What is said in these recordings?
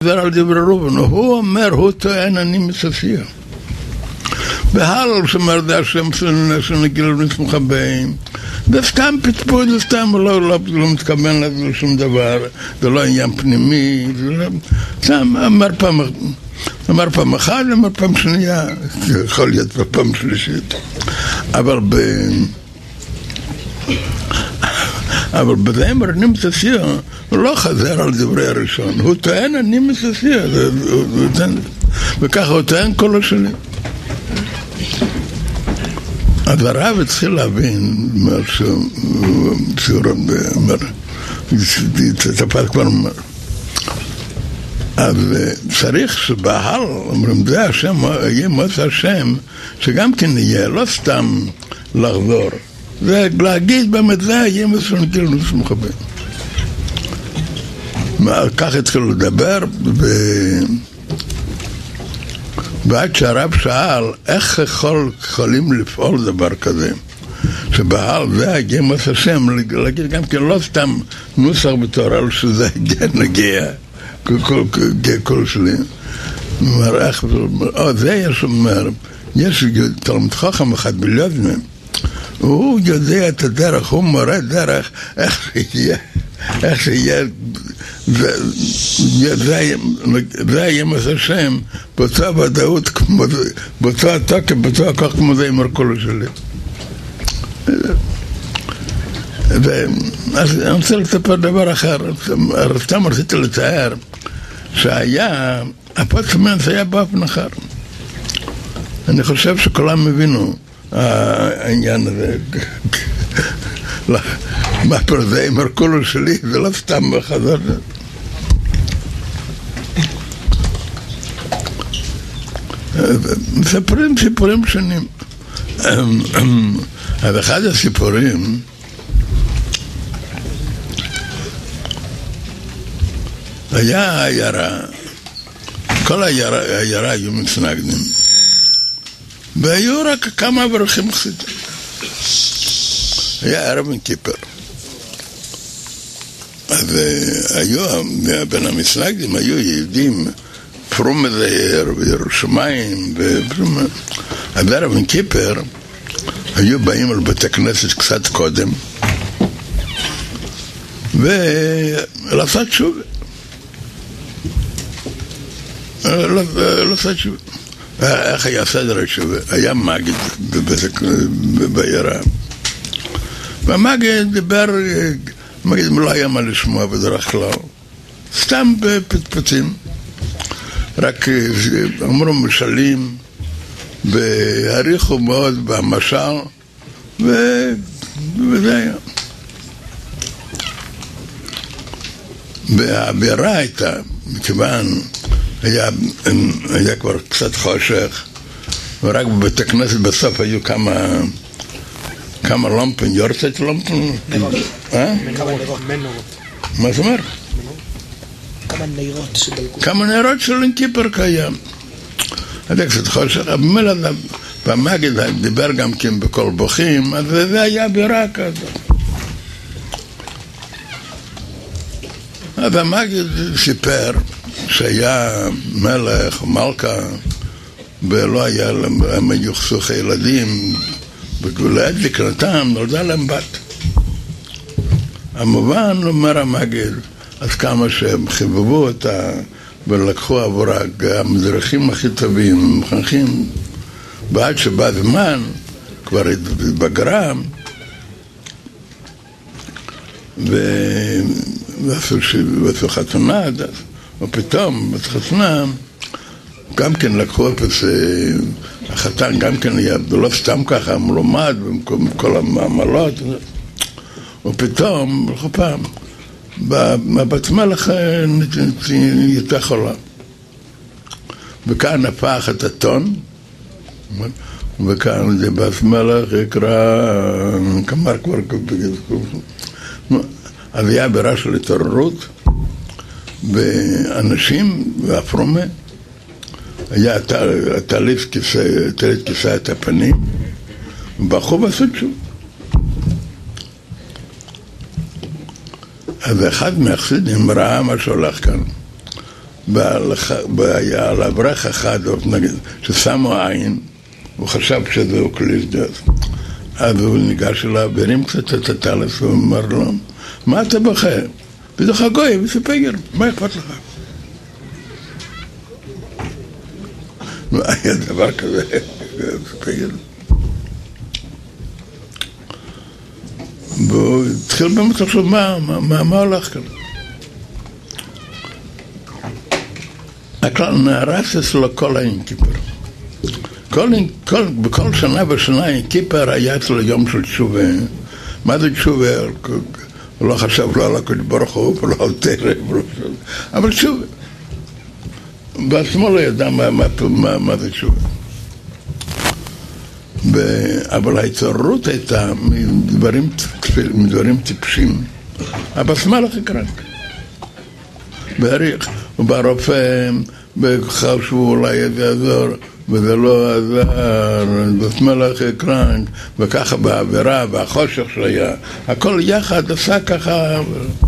חזר על דברי ראובן, הוא אומר, הוא טוען, אני מספיה. בהלל שמר זה השם שנגיל נסמוך הבאים, זה סתם פטפוי, זה סתם לא מתכוון לזה שום דבר, זה לא עניין פנימי, זה לא... סתם אמר פעם אחת, אמר פעם שנייה, יכול להיות בפעם שלישית, אבל בזה אני מספיה, הוא לא חזר על דברי הראשון, הוא טוען, אני מספיה, וככה הוא טוען כל השני. אז הרב התחיל להבין מה שהוא אומר, תפס כבר אומר. אז צריך שבהל, אומרים, זה השם, יהיה מוצא השם, שגם כן יהיה, לא סתם לחזור. זה להגיד באמת, זה יהיה מסוים כאילו נסמוך הבאים. כך התחילו לדבר, ועד שהרב שאל איך יכולים לפעול דבר כזה, שבהל זה הגיע מס השם, להגיד גם כן לא סתם נוסח בתורה, אלא שזה נגיע כל שלי. זה יש אומר, יש תלמיד חכם אחד בלובנה, הוא יודע את הדרך, הוא מורה דרך, איך שיהיה זה יהיה מס השם באותה ודאות, באותה תוקף, באותה כך כמו זה עם הרקולו שלי. אז אני רוצה לספר דבר אחר, סתם רציתי לתאר שהיה, הפוסט-מנס היה באופן אחר. אני חושב שכולם מבינו העניין הזה. מה פה זה עם הרקולו שלי, זה לא סתם חזר. מספרים סיפורים שונים. אז אחד הסיפורים היה עיירה, כל העיירה היו מתנגדים, והיו רק כמה אברכים חסידים. היה ערב כיפר. אז היו, בין המתנגדים היו יהודים פרום הזעיר וירושלים ופרום... אז ערב כיפר היו באים על בית הכנסת קצת קודם ולעשות שוב. לעשות שוב. איך היה סדר השוב? היה מגיד בעיירה. והמגיד דיבר, מגיד לא היה מה לשמוע בדרך כלל. סתם בפטפטים. רק אמרו משלים, והעריכו מאוד במשל, וזה היה. והאווירה הייתה, מכיוון היה כבר קצת חושך, ורק בבית הכנסת בסוף היו כמה לומפן, יורצת לומפן? נרות. מה זאת אומרת? כמה נרות שדלקו. כמה נרות של כיפר קיים. היה קצת חושך, אבל במגיד דיבר גם כן בכל בוכים, אז זה היה אווירה כזאת. אז המגיד סיפר שהיה מלך או מלכה ולא היה להם יוחסוך ילדים, בגולת זקנתם נולדה להם בת. המובן אומר המגיד, אז כמה שהם חיבבו אותה ולקחו עבורה גם דרכים הכי טובים, מחנכים, ועד שבא זמן כבר התבגרה, ועשו חתונה, ופתאום בחתונה גם כן לקחו את החתן, גם כן היה, לא סתם ככה, מלומד במקום כל המעמלות, ופתאום, בכל פעם, בבת מלך נהייתה חולה. וכאן הפך את הטון, וכאן זה בת מלך יקרא, כמר כבר, אז היה בירה של התעוררות, ואנשים, והפרומה, היה תעליף כיסה את הפנים, ובחו ועשו שוב. אז אחד מהחסידים ראה מה שהולך כאן. היה על אברך אחד, נגיד, ששמו עין, הוא חשב שזהו קליסדס. אז הוא ניגש אליו, והרים קצת את הטלס, והוא אמר לו, מה אתה בוכה? בדוח הגוי, וספגר, מה אכפת לך? היה דבר כזה, ספגר. והוא התחיל באמת לחשוב, מה הולך כאן? הכלל נהרס אצלו כל אין כיפר. בכל שנה ושנה אין כיפר היה אצלו יום של תשובה. מה זה תשובה? הוא לא חשב לא על הקודש ברוך הוא ולא על תרם, אבל תשובה. בעצמו לא ידע מה זה תשובה. אבל ההתעוררות הייתה מדברים טיפשים. הבשמה לך קרק. בעריך, וברופא, בחשבו אולי זה יעזור, וזה לא עזר, בשמה לך קרק, וככה בעבירה, והחושך שהיה, הכל יחד עשה ככה.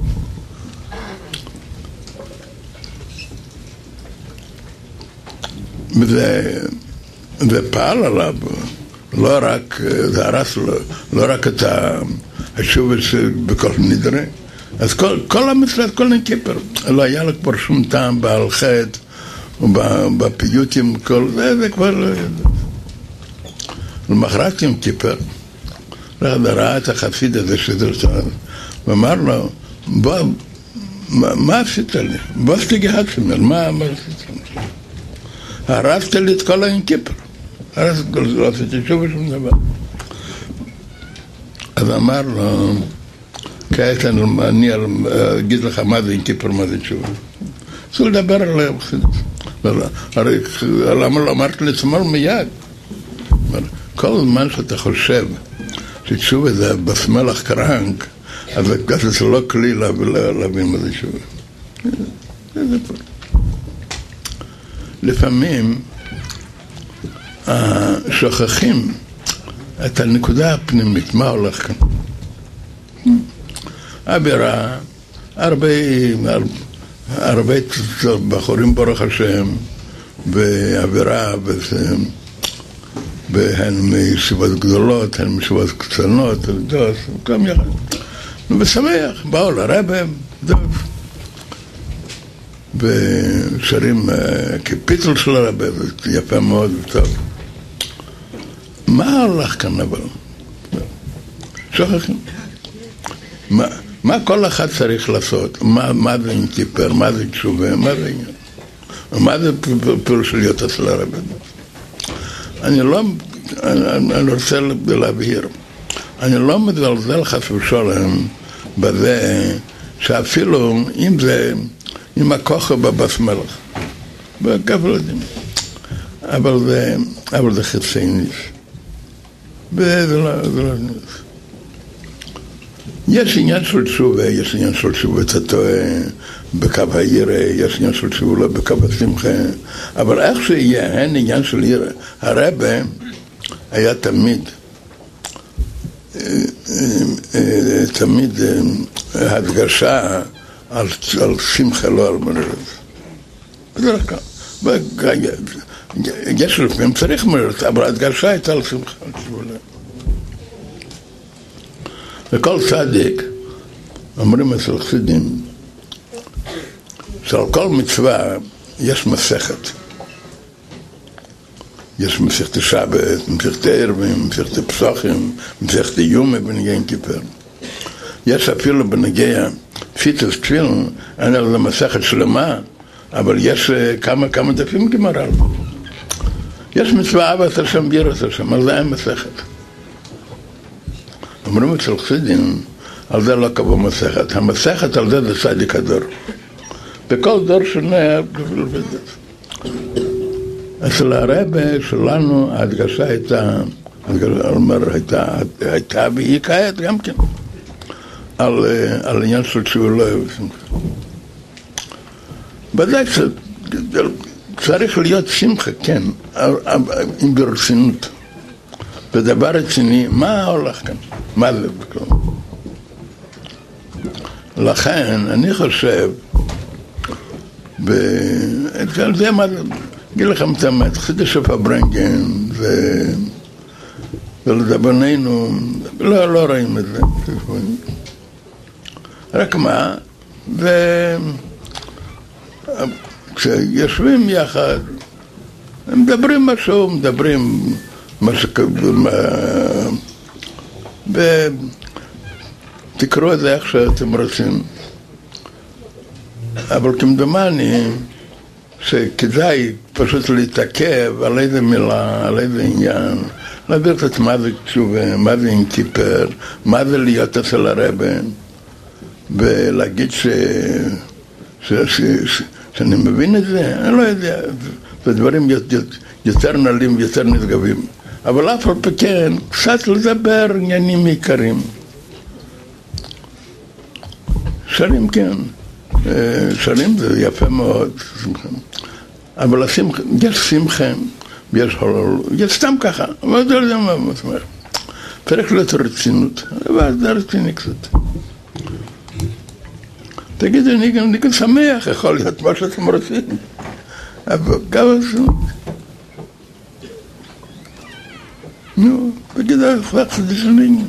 וזה פעל עליו. לא רק, זה הרס לו, לא רק את השובה בכל נדרה. אז כל המשרד, כל נקיפר, לא היה לו כבר שום טעם בעל חטא, ובפיוטים, כל זה כבר לא ידע. למחרת יום כיפר, ראה את החסיד הזה שזה שם, ואמר לו, בוא, מה עשית לי? בוא שתגיע עצמי, מה עשית לי? הרסת לי את כל היום כיפר. הרסת כל זה, לא עשיתי שוב ושום דבר. אז אמר לו, כעת אני אגיד לך מה זה עם כיפר, מה זה תשובה. אסור לדבר עליהם. הרי למה לא אמרת לעצמו מיד? כל זמן שאתה חושב שתשובה זה בסמלח קרנק, אז זה לא כלי להבין מה זה תשובה. זה פה. לפעמים שוכחים את הנקודה הפנימית, מה הולך כאן. אבירה, הרבה בחורים ברוך השם, באבירה, והן מישיבות גדולות, הן מישיבות קטנות, וכולם יחד. ושמח, באו לרבא, ושרים כפיתול של הרבא, יפה מאוד וטוב. מה הולך כאן אבל? שוכחים. מה כל אחד צריך לעשות? מה זה עם כיפר? מה זה תשובה? מה זה עניין? מה זה פירוש להיות אצל הרבא? אני רוצה להבהיר. אני לא מזלזל חס ושלום בזה שאפילו אם זה עם הכוחו בבסמלח. בכפל יודעים. אבל זה חצי ניס. וזה לא ניס. יש עניין של תשובה, יש עניין של תשובה אתה טועה בקו הירא, יש עניין של תשובה לא בקו השמחה, אבל איך שיהיה, אין עניין של ירא. הרבא היה תמיד הדגשה על שמחה, לא על מררת. בדרך כלל. יש לפעמים צריך מררת, אבל הדגשה הייתה על שמחה. וכל צדיק, אומרים אצל חסידים, שעל כל מצווה יש מסכת. יש מסכת שבת, מסכת ערבים, מסכת פסחים, מסכת יומא בנגיע כיפר. יש אפילו בנגיע פיתוס תפילין, אין על מסכת שלמה, אבל יש כמה דפים גמרא. יש מצווה אהבת השם ויראת השם, על זה אין מסכת. אומרים אצל חסידים, על זה לא קבעו מסכת. המסכת על זה צדיק הדור. בכל דור שונה, אצל הרבא שלנו ההדגשה הייתה והיא כעת גם כן, על עניין של תשובה לא ושמחה. ודאי צריך להיות שמחה, כן, עם ברצינות. בדבר רציני, מה הולך כאן? מה זה בכלל? לכן, אני חושב זה מה, אגיד לכם את האמת, חידש הפברנגן, ולדברנו, לא רואים את זה. רק מה, כשיושבים יחד, הם מדברים משהו, מדברים תקראו את זה איך שאתם רוצים. אבל כמדומני שכדאי פשוט להתעכב על איזה מילה, על איזה עניין, להסביר קצת מה זה תשובה, מה זה עם כיפר, מה זה להיות אצל הרבן, ולהגיד שאני מבין את זה, אני לא יודע, זה דברים יותר נעלים, יותר נשגבים. אבל אף על פי כן, קצת לדבר עניינים עיקריים. שרים כן, שרים זה יפה מאוד, אבל יש שמחה, יש סתם ככה, אבל זה לא יודע מה אומר. צריך להיות רצינות, אבל זה רציני קצת. תגידו, אני גם שמח, יכול להיות מה שאתם רוצים, אבל גם זה... נו, תגידו, איך זה שנים?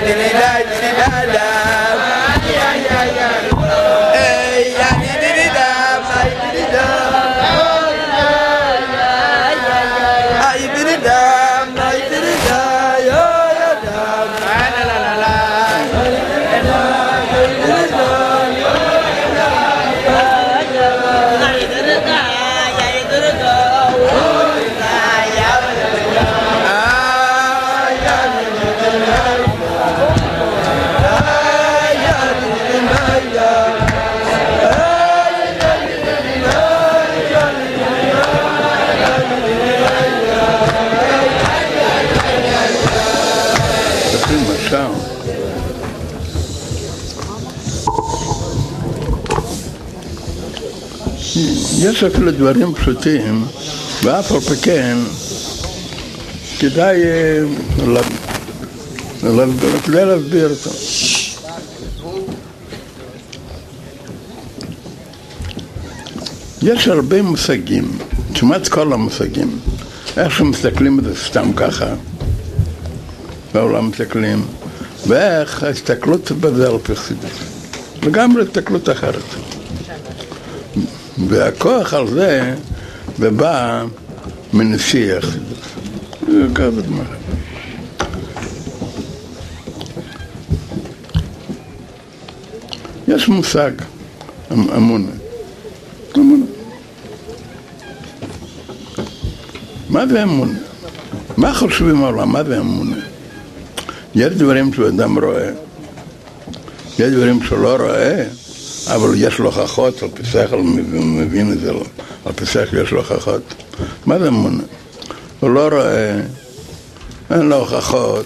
יש אפילו דברים פשוטים, ואף על פי כן כדאי להסביר אותו. יש הרבה מושגים, כמעט כל המושגים, איך שמסתכלים על זה סתם ככה, בעולם מסתכלים, ואיך ההסתכלות בזה על פי חסידות, לגמרי הסתכלות אחרת. והכוח על זה ובא מנשיא החסידות. זה כזה דמר. יש מושג, אמונה. אמונה. מה זה אמונה? מה חושבים העולם? מה זה אמונה? יש דברים שאדם רואה, יש דברים שלא רואה, אבל יש לו הוכחות, על פי שכל מבין את זה, על פי שכל יש לו הוכחות. מה זה אמונה? הוא לא רואה, אין לו הוכחות,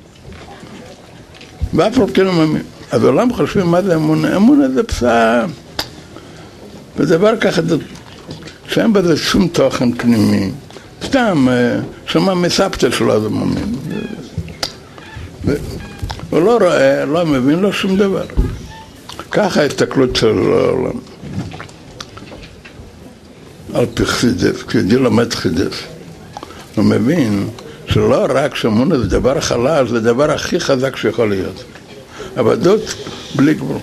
ואף על כן הוא מאמין. אז העולם חושבים מה זה אמונה? אמונה זה פסעה, ודבר ככה שאין בזה שום תוכן פנימי, סתם, שמה מסבתא שלו זה מאמין. הוא לא רואה, לא מבין לו שום דבר. ככה ההסתכלות של העולם. על פי חסידות, כשאני לומד חסידות, הוא מבין שלא רק שאמונה זה דבר חלש, זה דבר הכי חזק שיכול להיות. עבדות בלי גבול.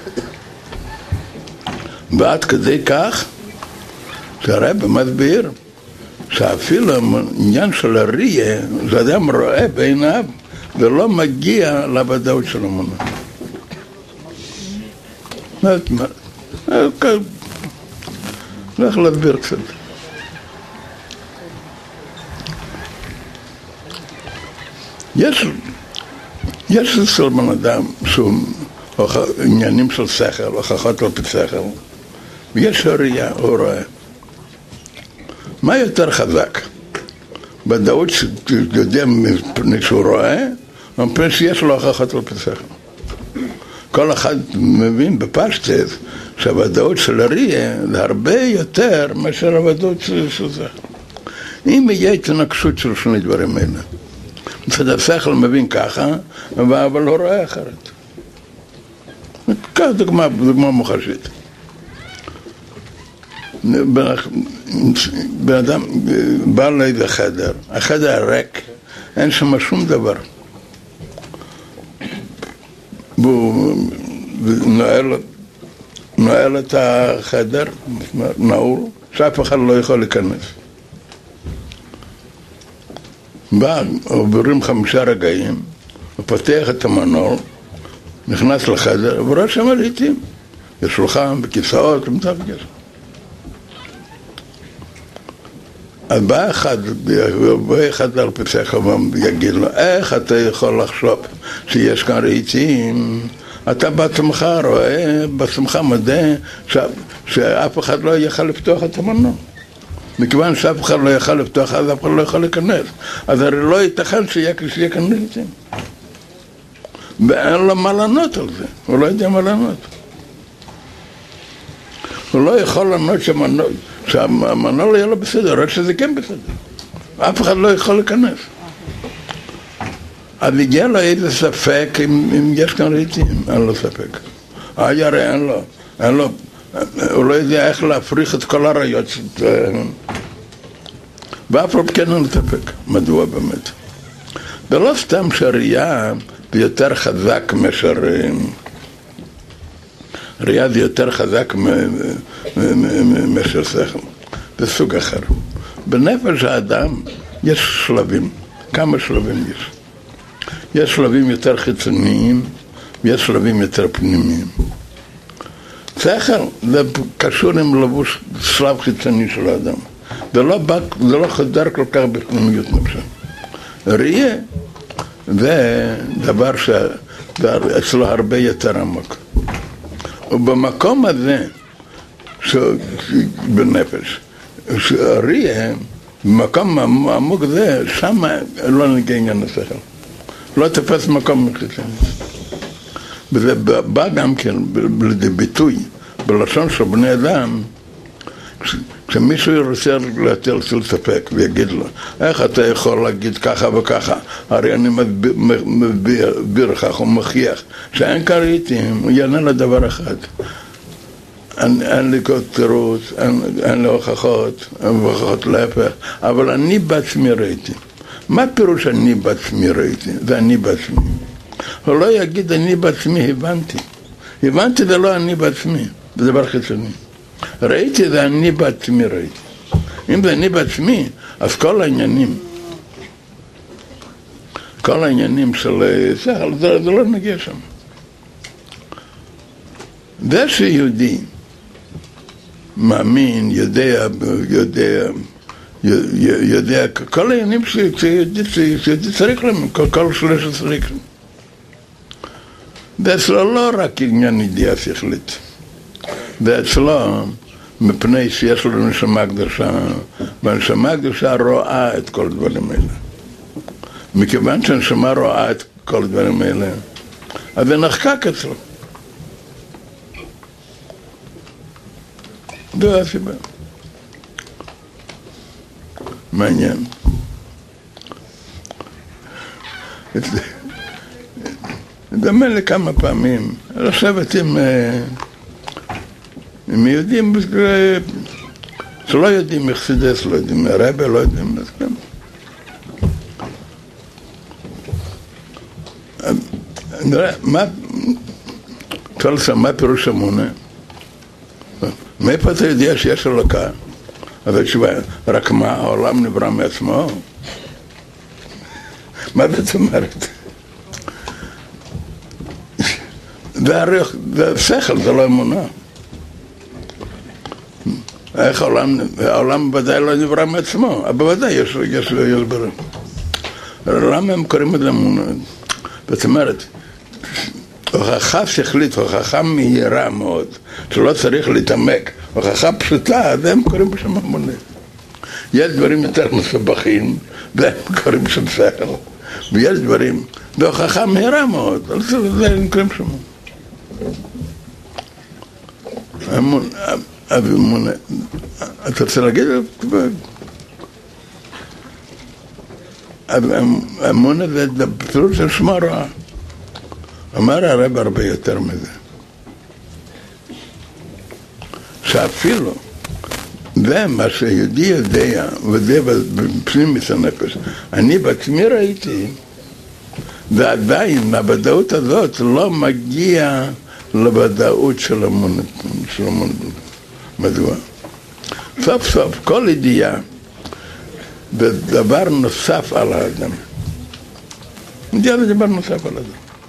ועד כדי כך, שהרב מסביר, שאפילו עניין של הראייה, זה אדם רואה בעיניו, ולא מגיע לעבדות של אמונה. לך להסביר קצת. יש אצל בן אדם עניינים של שכל, הוכחות על פי שכל, ויש ראייה, הוא רואה. מה יותר חזק? בדעות שיודע מפני שהוא רואה, או מפני שיש לו הוכחות על פי שכל. כל אחד מבין בפשטות שהוודאות של הראייה זה הרבה יותר מאשר הוודאות של שכל. אם יהיה התנגשות של שני דברים האלה, מצד השכל מבין ככה, אבל הוא רואה אחרת. כך דוגמה מוחשית. בן אדם בא לאיזה חדר, החדר ריק, אין שם שום דבר. והוא נועל את החדר, נעול, שאף אחד לא יכול להיכנס. בא, עוברים 5 רגעים, הוא פותח את המנעול, נכנס לחדר, ורואה שם לעיתים. יש שולחן וכיסאות, ומצפגש. אז בא אחד על פי שכל ויגיד לו, איך אתה יכול לחשוב שיש כאן רהיטים? אתה בעצמך רואה, בעצמך מודה שאף אחד לא יכל לפתוח את המנוע. מכיוון שאף אחד לא יכל לפתוח, אז אף אחד לא יכול להיכנס. אז הרי לא ייתכן שיהיה כאן רהיטים. ואין לו מה לענות על זה, הוא לא יודע מה לענות. הוא לא יכול לענות שהמנוע לא יהיה לו בסדר, רק שזה כן בסדר. אף אחד לא יכול להיכנס. אז הגיע לו איזה ספק אם יש כאן רהיטים, אין לו ספק. הרי אין לו, הוא לא יודע איך להפריך את כל הראיות. ואף אחד כן אין לו ספק. מדוע באמת? ולא סתם שהראייה ויותר חזק מאשר ראייה זה יותר חזק מאשר שכל. זה סוג אחר. בנפש האדם יש שלבים. כמה שלבים יש? יש שלבים יותר חיצוניים ויש שלבים יותר פנימיים. שכל זה קשור עם לבוש שלב חיצוני של האדם. זה לא חדר כל כך בפנימיות נפשה. ראייה זה דבר שאצלו הרבה יותר עמוק. ובמקום הזה בנפש, ראייה, במקום עמוק זה, שם לא נגיע עניין השכל. לא תפס מקום מחיצוני. וזה בא גם כן לידי ביטוי בלשון של בני אדם, כשמישהו רוצה להטיל ספק ויגיד לו, איך אתה יכול להגיד ככה וככה? הרי אני מסביר לך ומוכיח שאין קריטים, הוא יענה לדבר אחד. אין לי תירוץ, אין לי הוכחות, הוכחות להפך, אבל אני בעצמי ראיתי. מה פירוש אני בעצמי ראיתי? זה אני בעצמי. הוא לא יגיד אני בעצמי הבנתי. הבנתי זה לא אני בעצמי, זה דבר חיצוני. ראיתי זה אני בעצמי ראיתי. אם זה אני בעצמי, אז כל העניינים של שכל, זה לא נגיע שם. זה שיהודי מאמין, יודע, כל העניינים שיהודי צריך להם, כל שלושה צריך להם. זה אצלו לא רק עניין ידיעה שכלית. זה אצלו מפני שיש לו נשמה קדושה, והנשמה הקדושה רואה את כל הדברים האלה. מכיוון שהנשמה רואה את כל הדברים האלה, אז זה נחקק אצלו. זו הסיבה. מעניין. דמה לי כמה פעמים, לשבת עם יהודים שלא יודעים מחסידס, לא יודעים רבי, לא יודעים נראה, מה פירוש אמונה? מאיפה אתה יודע שיש אלוקה? אז התשובה, רק מה, העולם נברא מעצמו? מה זאת אומרת? זה שכל, זה לא אמונה. איך העולם ודאי לא נברא מעצמו, אבל ודאי יש ברור. למה הם קוראים את זה אמונה? זאת אומרת, הוכחה שכלית, הוכחה מהירה מאוד, שלא צריך להתעמק, הוכחה פשוטה, אז הם קוראים בשם אמונה. יש דברים יותר מסובכים, והם קוראים שם שכל, ויש דברים, והוכחה מהירה מאוד, זה הם קוראים שם אמונה. אתה רוצה להגיד? אמונה זה פירוש של שמה רעה. אמר הרב הרבה יותר מזה. שאפילו זה מה שיהודי יודע, וזה בפנימיות הנפש. אני בעצמי ראיתי, ועדיין הוודאות הזאת לא מגיע לוודאות של אמונה. מדוע? סוף סוף כל ידיעה זה דבר נוסף על האדם. ידיעה זה דבר נוסף על האדם.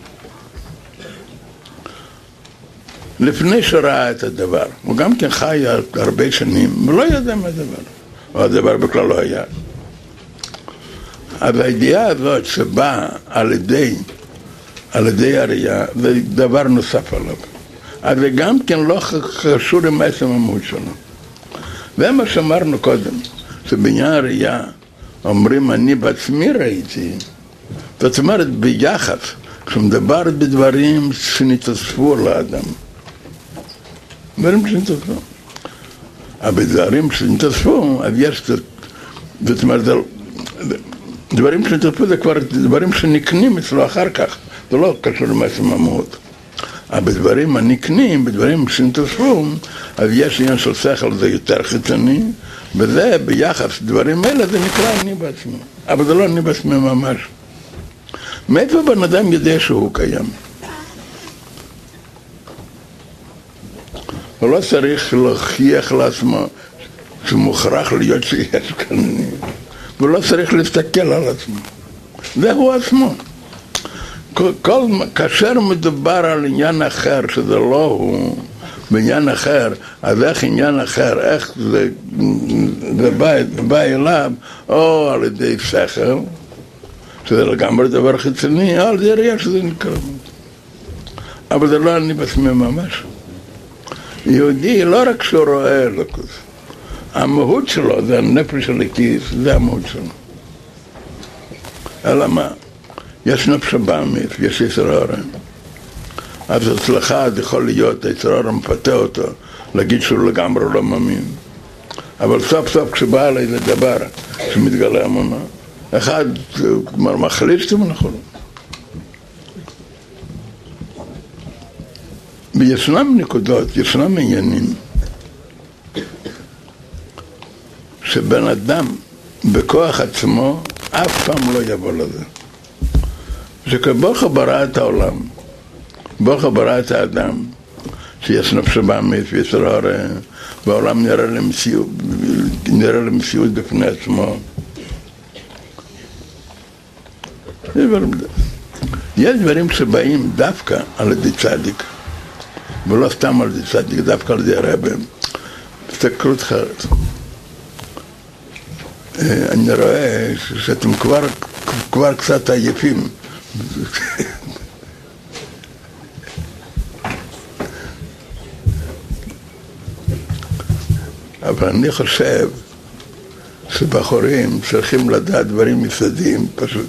לפני שראה את הדבר, הוא גם כן חי הרבה שנים, ולא ידע מה הדבר, או הדבר בכלל לא היה. אבל הידיעה הזאת שבאה על ידי הראייה, זה דבר נוסף עליו. אז זה גם כן לא חשוב עם עצם המהות שלו. זה מה שאמרנו קודם, שבעניין הראייה אומרים אני בעצמי ראיתי, זאת אומרת ביחד, כשמדבר בדברים שנתאספו לאדם, דברים שנתאספו. אבל דברים שנתאספו, אז יש, זאת אומרת, דברים שנתאספו זה כבר דברים שנקנים אצלו אחר כך, זה לא קשור עם עצם המהות. אבל בדברים הנקנים, בדברים שנתאספו, אז יש עניין של שכל, זה יותר חיצוני, וזה ביחס דברים האלה, זה נקרא אני בעצמי. אבל זה לא אני בעצמי ממש. מאיפה בן אדם יודע שהוא קיים? הוא לא צריך להוכיח לעצמו שמוכרח להיות שיש כאן, והוא לא צריך להסתכל על עצמו. זהו עצמו. כאשר מדובר על עניין אחר, שזה לא הוא, בעניין אחר, אז איך עניין אחר, איך זה בא אליו, או על ידי שכל, שזה לגמרי דבר חיצוני, או על ידי ראייה שזה נקרא. אבל זה לא אני בעצמי ממש. יהודי לא רק שהוא רואה אלוקות, המהות שלו זה הנפש הלקיס, זה המהות שלו. אלא מה? יש נפש הבאמית, יש יצר הרע. אז אצלך זה יכול להיות, היצר הרע מפתה אותו, להגיד שהוא לגמרי לא מאמין. אבל סוף סוף כשבא אליי לדבר, שמתגלה אמונה, אחד מחליט שאתם נכון. וישנם נקודות, ישנם עניינים, שבן אדם בכוח עצמו אף פעם לא יבוא לזה. שכברוך ברא את העולם, ברוך ברא את האדם, שיש נפש הבאמית ויצר הרע, והעולם נראה למציאות בפני עצמו. יש דברים שבאים דווקא על ידי צדיק, ולא סתם על ידי צדיק, דווקא על ידי הרב. תסתכלות אחרת. אני רואה שאתם כבר קצת עייפים. אבל אני חושב שבחורים צריכים לדעת דברים יסודיים פשוט.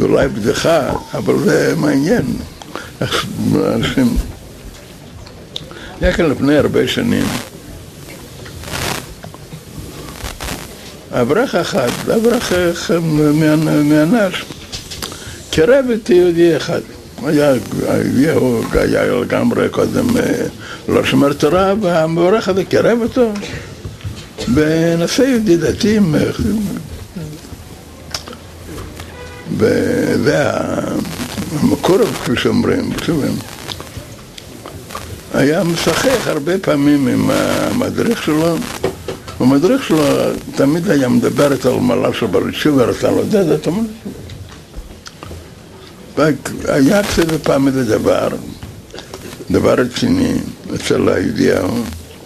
זה אולי בדיחה, אבל זה מעניין. אנשים... היה כאן לפני הרבה שנים, אברך אחד מהנש, קרב את יהודי אחד. היה לגמרי קודם לא שומר תורה, והמברך הזה קרב אותו בנושא יהודי דתיים. וזה המקורב, כפי שאומרים, היה משחק הרבה פעמים עם המדריך שלו. המדריך שלו תמיד היה מדבר איתו על מעלה של בעל תשובה, אתה לא יודע, אתה אומר. והיה קצת פעם איזה דבר רציני אצל היהודי ההוא,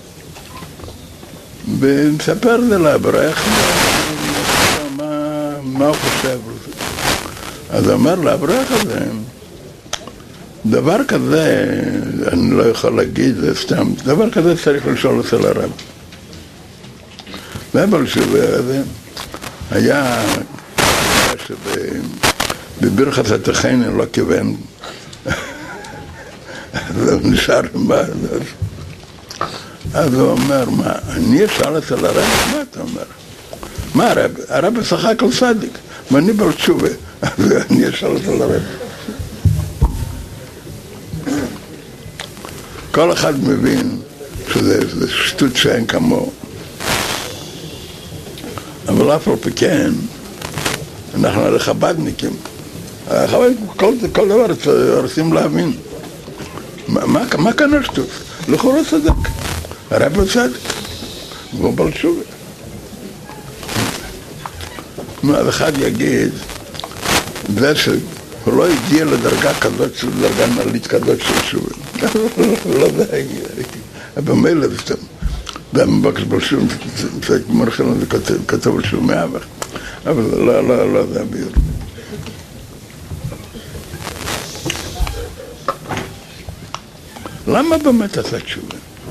ומספר זה לאברך מה הוא חושב. אז אמר לאברך הזה, דבר כזה, אני לא יכול להגיד, זה סתם, דבר כזה צריך לשאול אצל הרב. והבעל תשובה הזה היה בברכת התחיינו לא כיוון, אז הוא נשאר עם מה. אז הוא אומר, מה, אני אשאל אצל הרב? מה אתה אומר? מה הרב? הרב שחק על צדיק, ואני בעל תשובה, אז אני אשאל אצל הרב. כל אחד מבין שזה שטות שאין כמוהו. אבל אף על פי כן, אנחנו לחבדניקים. כל דבר רוצים להבין. מה כאן השטות? לכאורה צדק. הרב הוא צדק. והוא בעל תשובה. אז אחד יגיד, זה שהוא לא הגיע לדרגה כזאת, לדרגה נעלית כזאת של תשובה. לא זה הגיע. במילא זה סתם. במבקש בלשום, מרחלון זה כתוב לשום מאבך, אבל לא זה הביור. למה באמת עשה תשובה?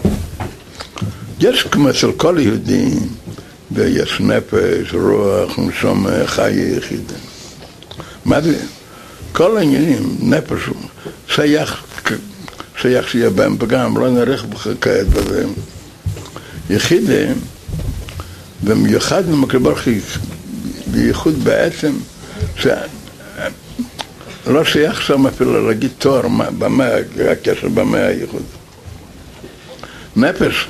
יש כמו אצל כל יהודי, ויש נפש, רוח, נשום, חי יחיד. מה זה? כל העניינים, נפש, שייך שיהיה בהם פגם, לא נערך כעת בזה. יחידה, במיוחד במקרה בייחוד בעצם, לא שייך שם אפילו להגיד תואר, במה, הקשר במה הייחוד. נפש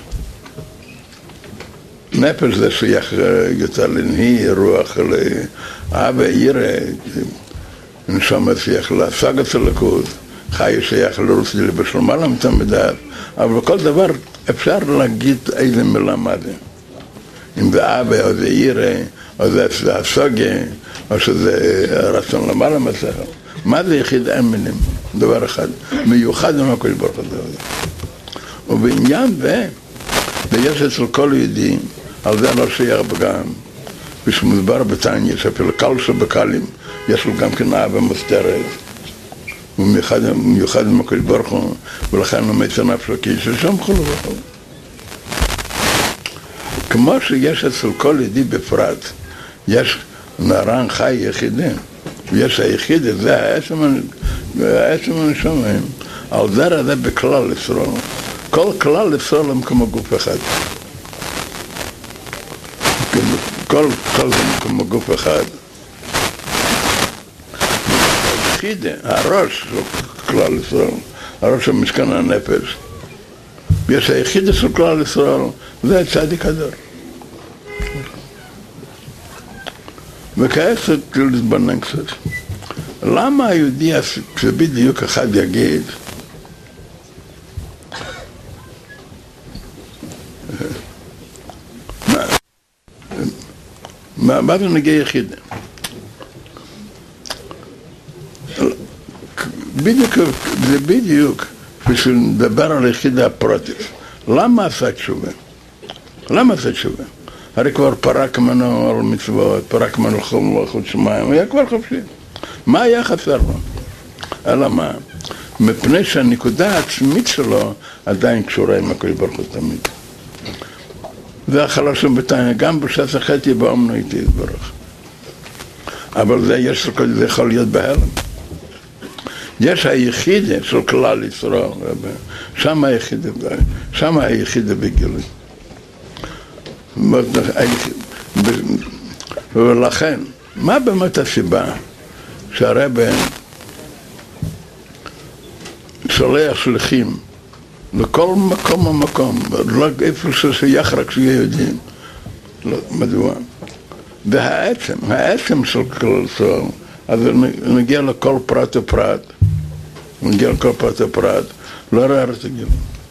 זה שייך יותר לנהי, רוח, לאבא, עירה, נשמה שייך להשג את הלכות, חי שייך לרוץ לבשלמה למתמדד, אבל בכל דבר אפשר להגיד איזה מילה מה זה. אם זה אבא, או זה עירה, או זה הסוגה, או שזה רצון למעלה מסך. מה זה יחיד? אין מילים, דבר אחד. מיוחד עם הכל ברוך הזה. ובעניין זה, ויש אצל כל יהודי, על זה לא שייך פגם, ושמוסבר בתניא, שאפילו קל שבקלים, יש לו גם כן אהבה מוסתרת. ומיוחד עם הכל ברוך הוא, ולכן הוא מצנף לו כאיש השם חולו וכו'. כמו שיש אצל כל יהודי בפרט, יש נערן חי יחידים, ויש היחיד, זה העצם הנשומעים, על זה בכלל ישראל. כל כלל ישראל הם כמו גוף אחד. כל זה כמו גוף אחד. היחיד, הראש של כלל ישראל, הראש של משכן הנפש. ויש היחיד של כלל ישראל, זה צדיק הדור. וכעת צריך להתבונן קצת. למה היהודי, כשבדיוק אחד יגיד, מה זה נגיע יחיד? זה בדיוק בשביל לדבר על יחיד הפרוטיב. למה עשה תשובה? הרי כבר פרק ממנו על מצוות, פרק ממנו חוד שמיים, היה כבר חופשי. מה היה חסר לו? אלא מה? מפני שהנקודה העצמית שלו עדיין קשורה עם הכל ברוך הוא תמיד. זה החלש ובתניא, גם בשעת החטא באומנו איתי יתברך. אבל זה יכול להיות בהלם. יש היחידה של כלל ישראל, שם היחידה בגילוי. ולכן, מה באמת הסיבה שהרבי שולח שליחים לכל מקום, לא איפה ששייך רק שיהיה יודעים, מדוע? והעצם של כלל ישראל, אז הוא נגיע לכל פרט ופרט, לא ראה את הגיל.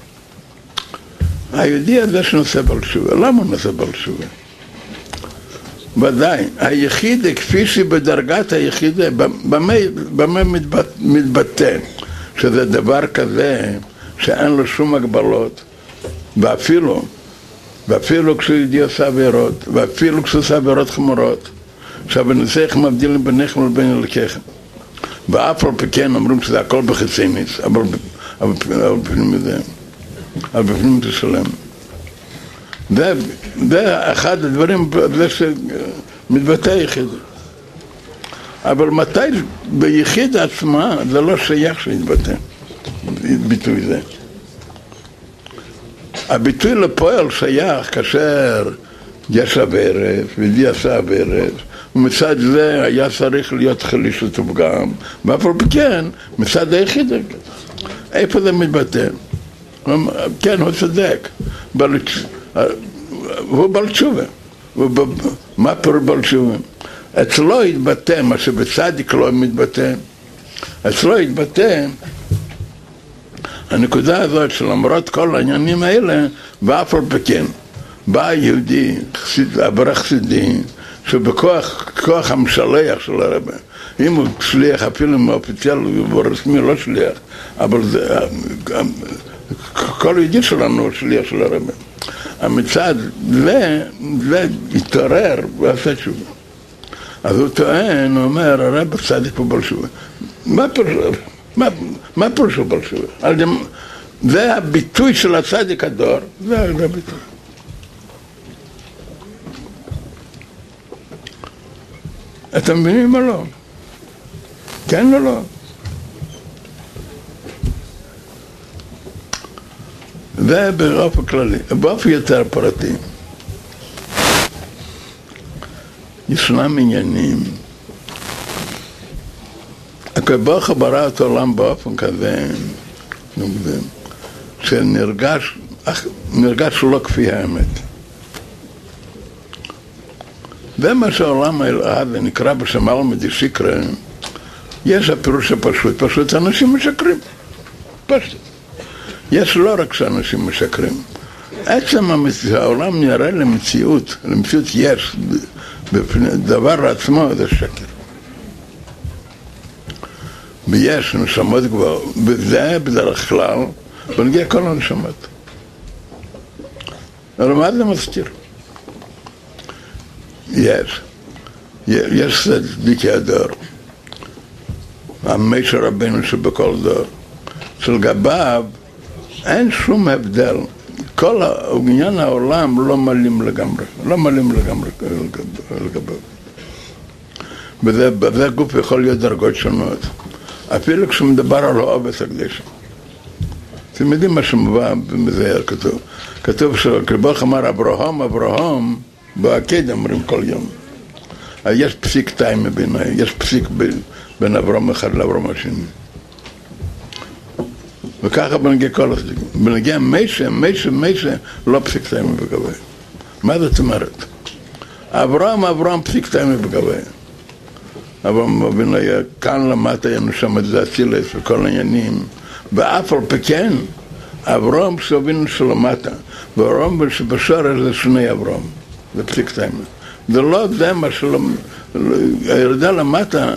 היהודי הזה שנושא בעל תשובה, למה הוא נושא בעל תשובה? ודאי, היחידה כפי שבדרגת היחידה, במה מתבטא, שזה דבר כזה שאין לו שום הגבלות, ואפילו כשהיהודי עושה עבירות, ואפילו כשהוא עושה עבירות חמורות, שהבנצח מבדילים ביניכם ובין אלוקיכם. ואף על פי כן אומרים שזה הכל בחיצוניות, אבל בפנים זה שלם. זה אחד הדברים שמתבטא יחיד. אבל מתי ביחיד עצמה זה לא שייך שיתבטא ביטוי זה. הביטוי לפועל שייך כאשר יש עברת, וידי עשה עברת, ומצד זה היה צריך להיות חלישות ופגם, ואף על פי כן, מצד היחיד, איפה זה מתבטא? כן, הוא צודק, הוא בעל תשובה. מה פירוש בעל תשובה? אצלו התבטא מה שבצדיק לא מתבטא, אצלו התבטא הנקודה הזאת שלמרות כל העניינים האלה, ואף על פי כן, בא יהודי, עברה חסידי, שבכוח המשלח של הרבי, אם הוא שליח, אפילו אם הוא אופיציאל, הוא רשמי לא שליח, אבל כל יהודי שלנו הוא שליח של הרבי. המצד זה התעורר ועשה תשובה. אז הוא טוען, הוא אומר, הרבי צדיק פה בעל תשובה. מה פירושו בעל תשובה? זה הביטוי של הצדיק הדור, זה הביטוי. אתם מבינים או לא? כן או לא? זה באופן כללי. באופן יותר פרטי. ישנם עניינים. הקדוש ברא את העולם באופן כזה, שנרגש לא כפי האמת. ומה שהעולם הזה נקרא בשם עלמא דשיקרא, יש הפירוש פשוט אנשים משקרים. פשוט. יש לא רק שאנשים משקרים. עצם העולם נראה למציאות יש, דבר עצמו זה שקר. ויש נשמות גבוהות, וזה בדרך כלל, בנגיע כל הנשמות. אבל מה זה מסתיר? יש צדיקי הדור, המשה רבנו שבכל דור, שלגביו אין שום הבדל, כל עניין העולם לא מלאים לגמרי לגביו. וזה גוף יכול להיות דרגות שונות, אפילו כשמדבר על אוהבת הקדוש. אתם יודעים מה שמובא בזה כתוב שכרבך אמר אברהם, בעקד אומרים כל יום. יש פסיק טיים ביניהם, יש פסיק בין אברהם אחד לאברהם השני. וככה בנגיע כל הפסיקים. בנגיע משה, לא פסיק טיים בגבי. מה זאת אומרת? אברהם פסיק טיים בגבי. אברהם אבינו היה כאן למטה, היינו שם את זה אצילס וכל העניינים. ואף על פי כן, אברהם שאבינו שלמטה, ואברהם שבשורש זה שני אברהם. זה פסיק טיים. זה לא זה מה שלא, הירידה למטה,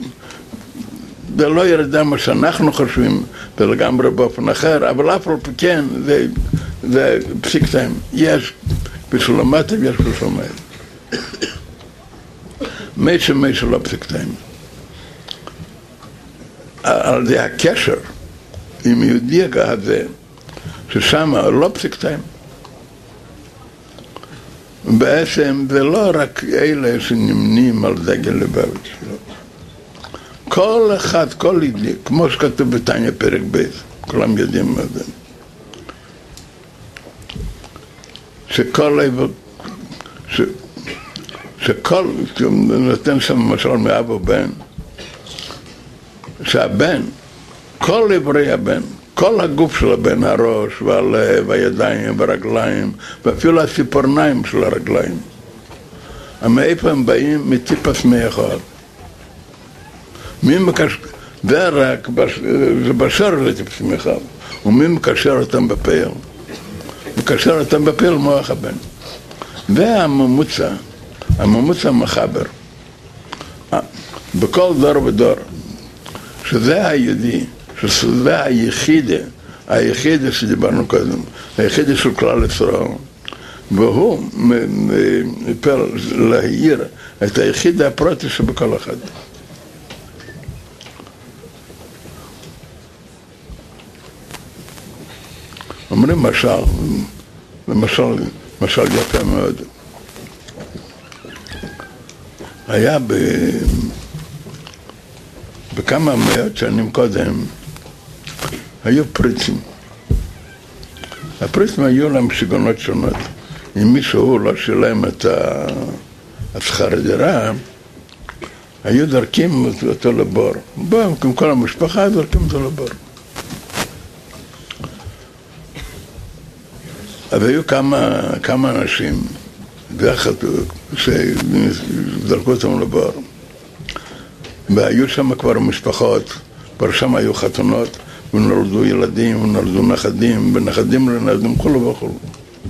זה לא ירידה מה שאנחנו חושבים, זה לגמרי באופן אחר, אבל אף על פי כן, זה פסיק טיים. יש בשביל למטה ויש בשביל מעל. משה לא פסיק טיים. על זה הקשר עם יהודי הזה, ששם לא פסיק טיים. בעצם זה לא רק אלה שנמנים על דגל לבביץ', כל אחד, כל ידיד, כמו שכתוב בתניא פרק ב', כולם יודעים מה זה, שכל, נותן שם למשל מאב ובן, שהבן, כל עברי הבן, כל הגוף של הבן, הראש והלב, הידיים והרגליים, ואפילו הציפורניים של הרגליים, מאיפה הם באים? מטיפס מי אחד. מי מקשר, זה רק, זה בשר לטיפס מי אחד, ומי מקשר אותם בפעל? מקשר אותם בפעל מוח הבן. והממוצע, הממוצע מחבר, בכל דור ודור, שזה היהודי, שזה היחידה שדיברנו קודם, היחידה של כלל ישראל, והוא מפל להעיר את היחידה הפרוטי שבכל אחד. אומרים משל יפה מאוד. היה בכמה מאות שנים קודם, היו פריצים. הפריצים היו להם שיגונות שונות. אם מישהו לא שילם את שכר הדירה, היו דרכים אותו לבור. עם כל המשפחה דרכים אותו לבור. אז היו כמה אנשים שדרכו אותם לבור. והיו שם כבר משפחות, כבר שם היו חתונות, ונולדו ילדים, ונולדו נכדים, ונכדים לנכדים, כולו וכולו.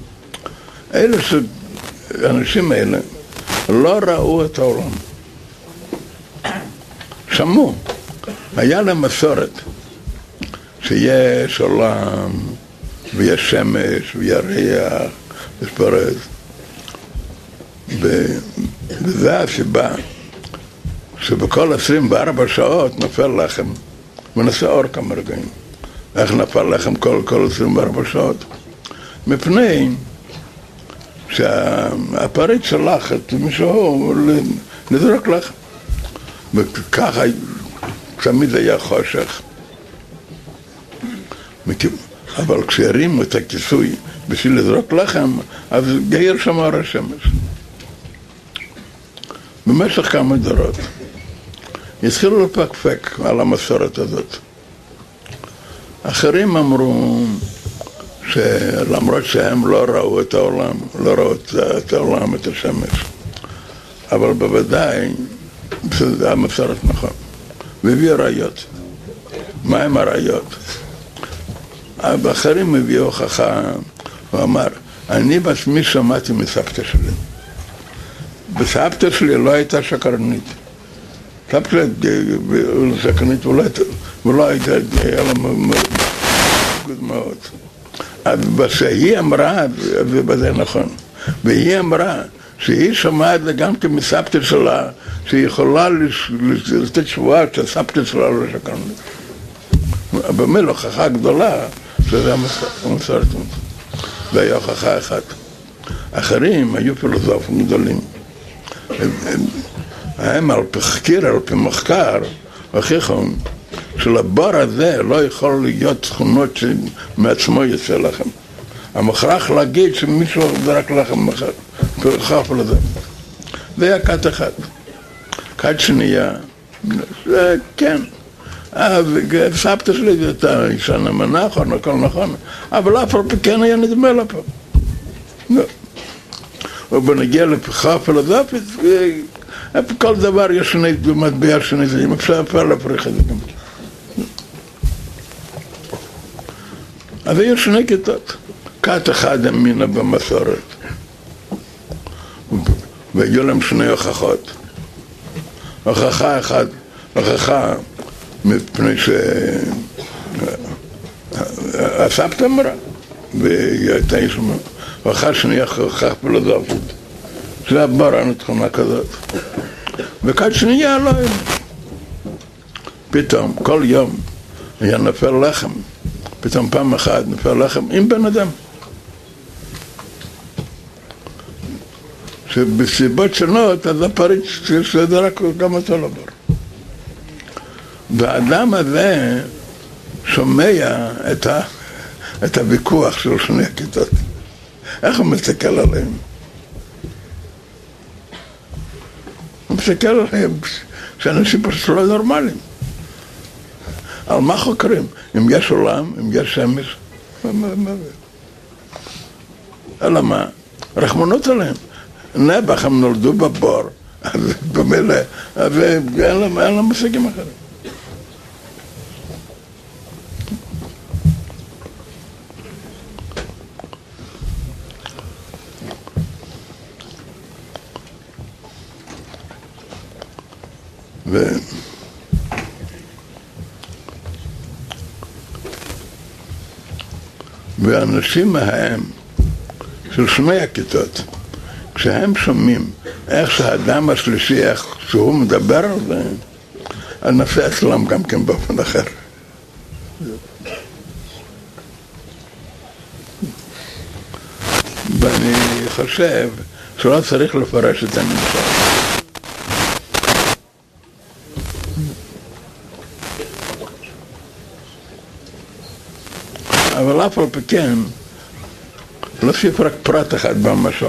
האנשים האלה לא ראו את העולם. שמעו. היה להם מסורת שיש עולם, ויש שמש, וירח, יש פרס. וזה הסיבה שבכל 24 שעות נפל לחם, ונעשה אור כמה רגעים. איך נפל לחם כל 24 שעות? מפני שהפריץ שלח את מישהו לזרוק לחם. וככה תמיד היה חושך. אבל כשהרימו את הכיסוי בשביל לזרוק לחם, אז גאיר שם אור השמש. במשך כמה דורות התחילו לפקפק על המסורת הזאת. אחרים אמרו שלמרות שהם לא ראו את העולם, לא ראו את העולם, את השמש, אבל בוודאי זה המסורת נכון. והביאו ראיות. מה הם הראיות? האחרים הביאו הוכחה, הוא אמר, אני בעצמי שמעתי מסבתא שלי. בסבתא שלי לא הייתה שקרנית. סבתא שלי שקרנית ולא הייתה, היה לה גוד מאוד. אבל שהיא אמרה, וזה נכון, והיא אמרה שהיא שמעת גם כמסבתא שלה, שהיא יכולה לתת שבועה שהסבתא שלה לא שקרנית. באמת הוכחה גדולה, שזה המסורת. זה היה הוכחה אחת. אחרים היו פילוסופים גדולים. הם על פחקיר, על פי מחקר, הוכיחו שלבור הזה לא יכול להיות תכונות שמעצמו יצא לכם. המוכרח להגיד שמישהו זרק לכם מחר, פרחף לזה. זה היה כת אחד. כת שנייה, כן. סבתא שלי הייתה אישה נאמנה, הכל נכון, אבל אף על פי כן היה נדמה לה פה. ובנגיע לפרחה פילוסופית, כל דבר יש שני מטבע שני זה, אם אפשר להפריך את זה גם. אז היו שני כיתות, כת אחד האמינה במסורת, והיו להם שני הוכחות. הוכחה אחת, הוכחה מפני שהסבתא אמרה, והיא הייתה איש אמרה, הוכחה שנייה הוכחה פילוסופית, זה הברן תכונה כזאת. וכת שנייה לא היה. פתאום, כל יום, היה נפל לחם, פתאום פעם אחת נפל לחם עם בן אדם. שבסיבות שונות, אז הפריץ שזה רק גם אותו לא ברור. והאדם הזה שומע את הוויכוח של שני הכיתות. איך הוא מסתכל עליהם? הוא מסתכל עליהם שאנשים פשוט לא נורמליים. על מה חוקרים? אם יש עולם, אם יש שמש, אלא מה? רחמנות עליהם. נבח הם נולדו בבור, אז במילא, אין להם מושגים אחרים. והאנשים ההם של שני הכיתות, כשהם שומעים איך שהאדם השלישי, איך שהוא מדבר על זה, אז נעשה אצלם גם כן באופן אחר. ואני חושב שלא צריך לפרש את הנמצא. אבל אף על פי כן, להוסיף רק פרט אחד במשל.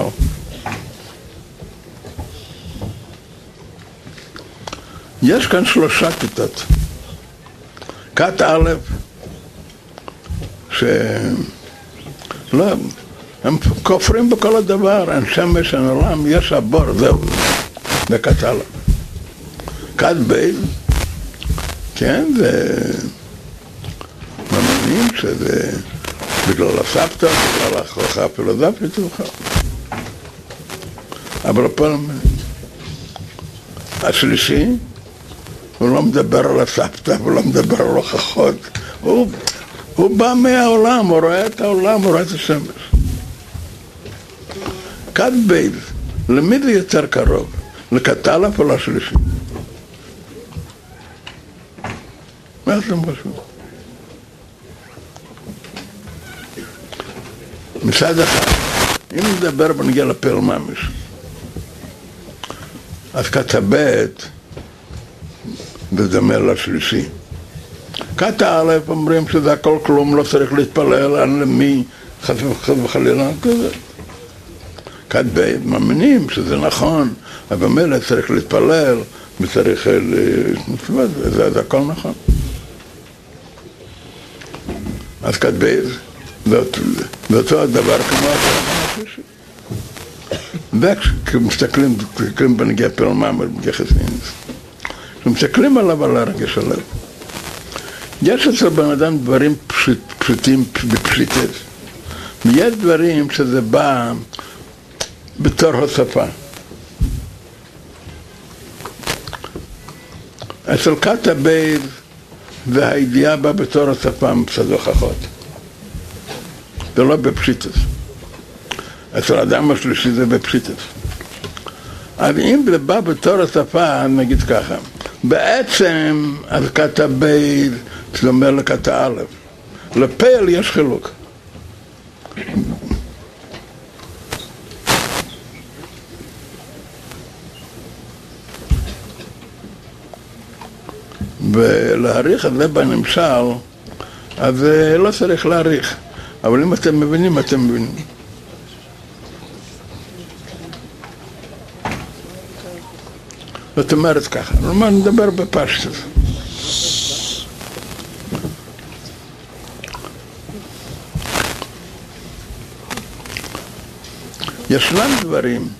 יש כאן 3 כיתות. כת א', לא, הם כופרים בכל הדבר, אין שמש, אין עולם, יש הבור, זהו, זה כת א'. כת ב', כן, זה מאמינים שזה בגלל הסבתא, בגלל ההכרחה הפילוסופית וכו'. אבל הפעם השלישי, הוא לא מדבר על הסבתא, הוא לא מדבר על הוכחות. הוא בא מהעולם, הוא רואה את העולם, הוא רואה את השמש. כת ב', למי זה יותר קרוב? לכת א' או לשלישי? מה אתם חושבים? מצד אחד, אם נדבר בנגיע לפעל ממש, אז כת ב' זה דומה לשלישי. כת א' אומרים שזה הכל כלום, לא צריך להתפלל על למי, חס וחלילה, כזה. כת ב' מאמינים שזה נכון, אבל במילא צריך להתפלל, וצריך זה הכל נכון. אז כת ב' ואותו הדבר כמו השלישי. וכשמסתכלים בנגיע פעל ממש, בנגיע חסדים, כשמסתכלים עליו על הרגש הלב, יש אצל בן אדם דברים פשוטים בפשיטות, ויש דברים שזה בא בתור הוספה. אצל כת הבית והידיעה בא בתור הוספה מצד הוכחות. זה לא בפשיטות. אצל האדם השלישי זה בפשיטות. אבל אם זה בא בתור השפה, נגיד ככה, בעצם אז כת הבית זה אומר לכת א', לפעל יש חילוק. ולהעריך את זה בנמשל, אז לא צריך להעריך. אבל אם אתם מבינים, אתם מבינים. זאת אומרת ככה, אבל נדבר בפשטות. ישנם דברים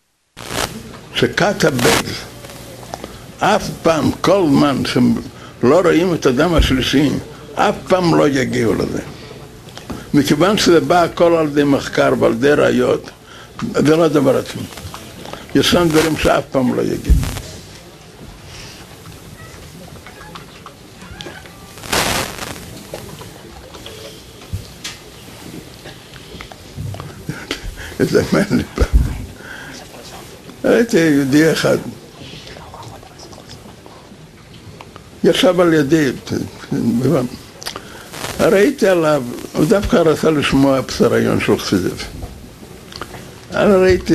שכת הבית, אף פעם, כל זמן שלא רואים את האדם השלישי, אף פעם לא יגיעו לזה. מכיוון שזה בא הכל על ידי מחקר ועל ידי ראיות, זה לא דבר עצמי. ישנם דברים שאף פעם לא יגיעו. זה מעניין לי פעם. ראיתי יהודי אחד, ישב על ידי, ראיתי עליו, הוא דווקא רצה לשמוע פסריון של חסידות. אני ראיתי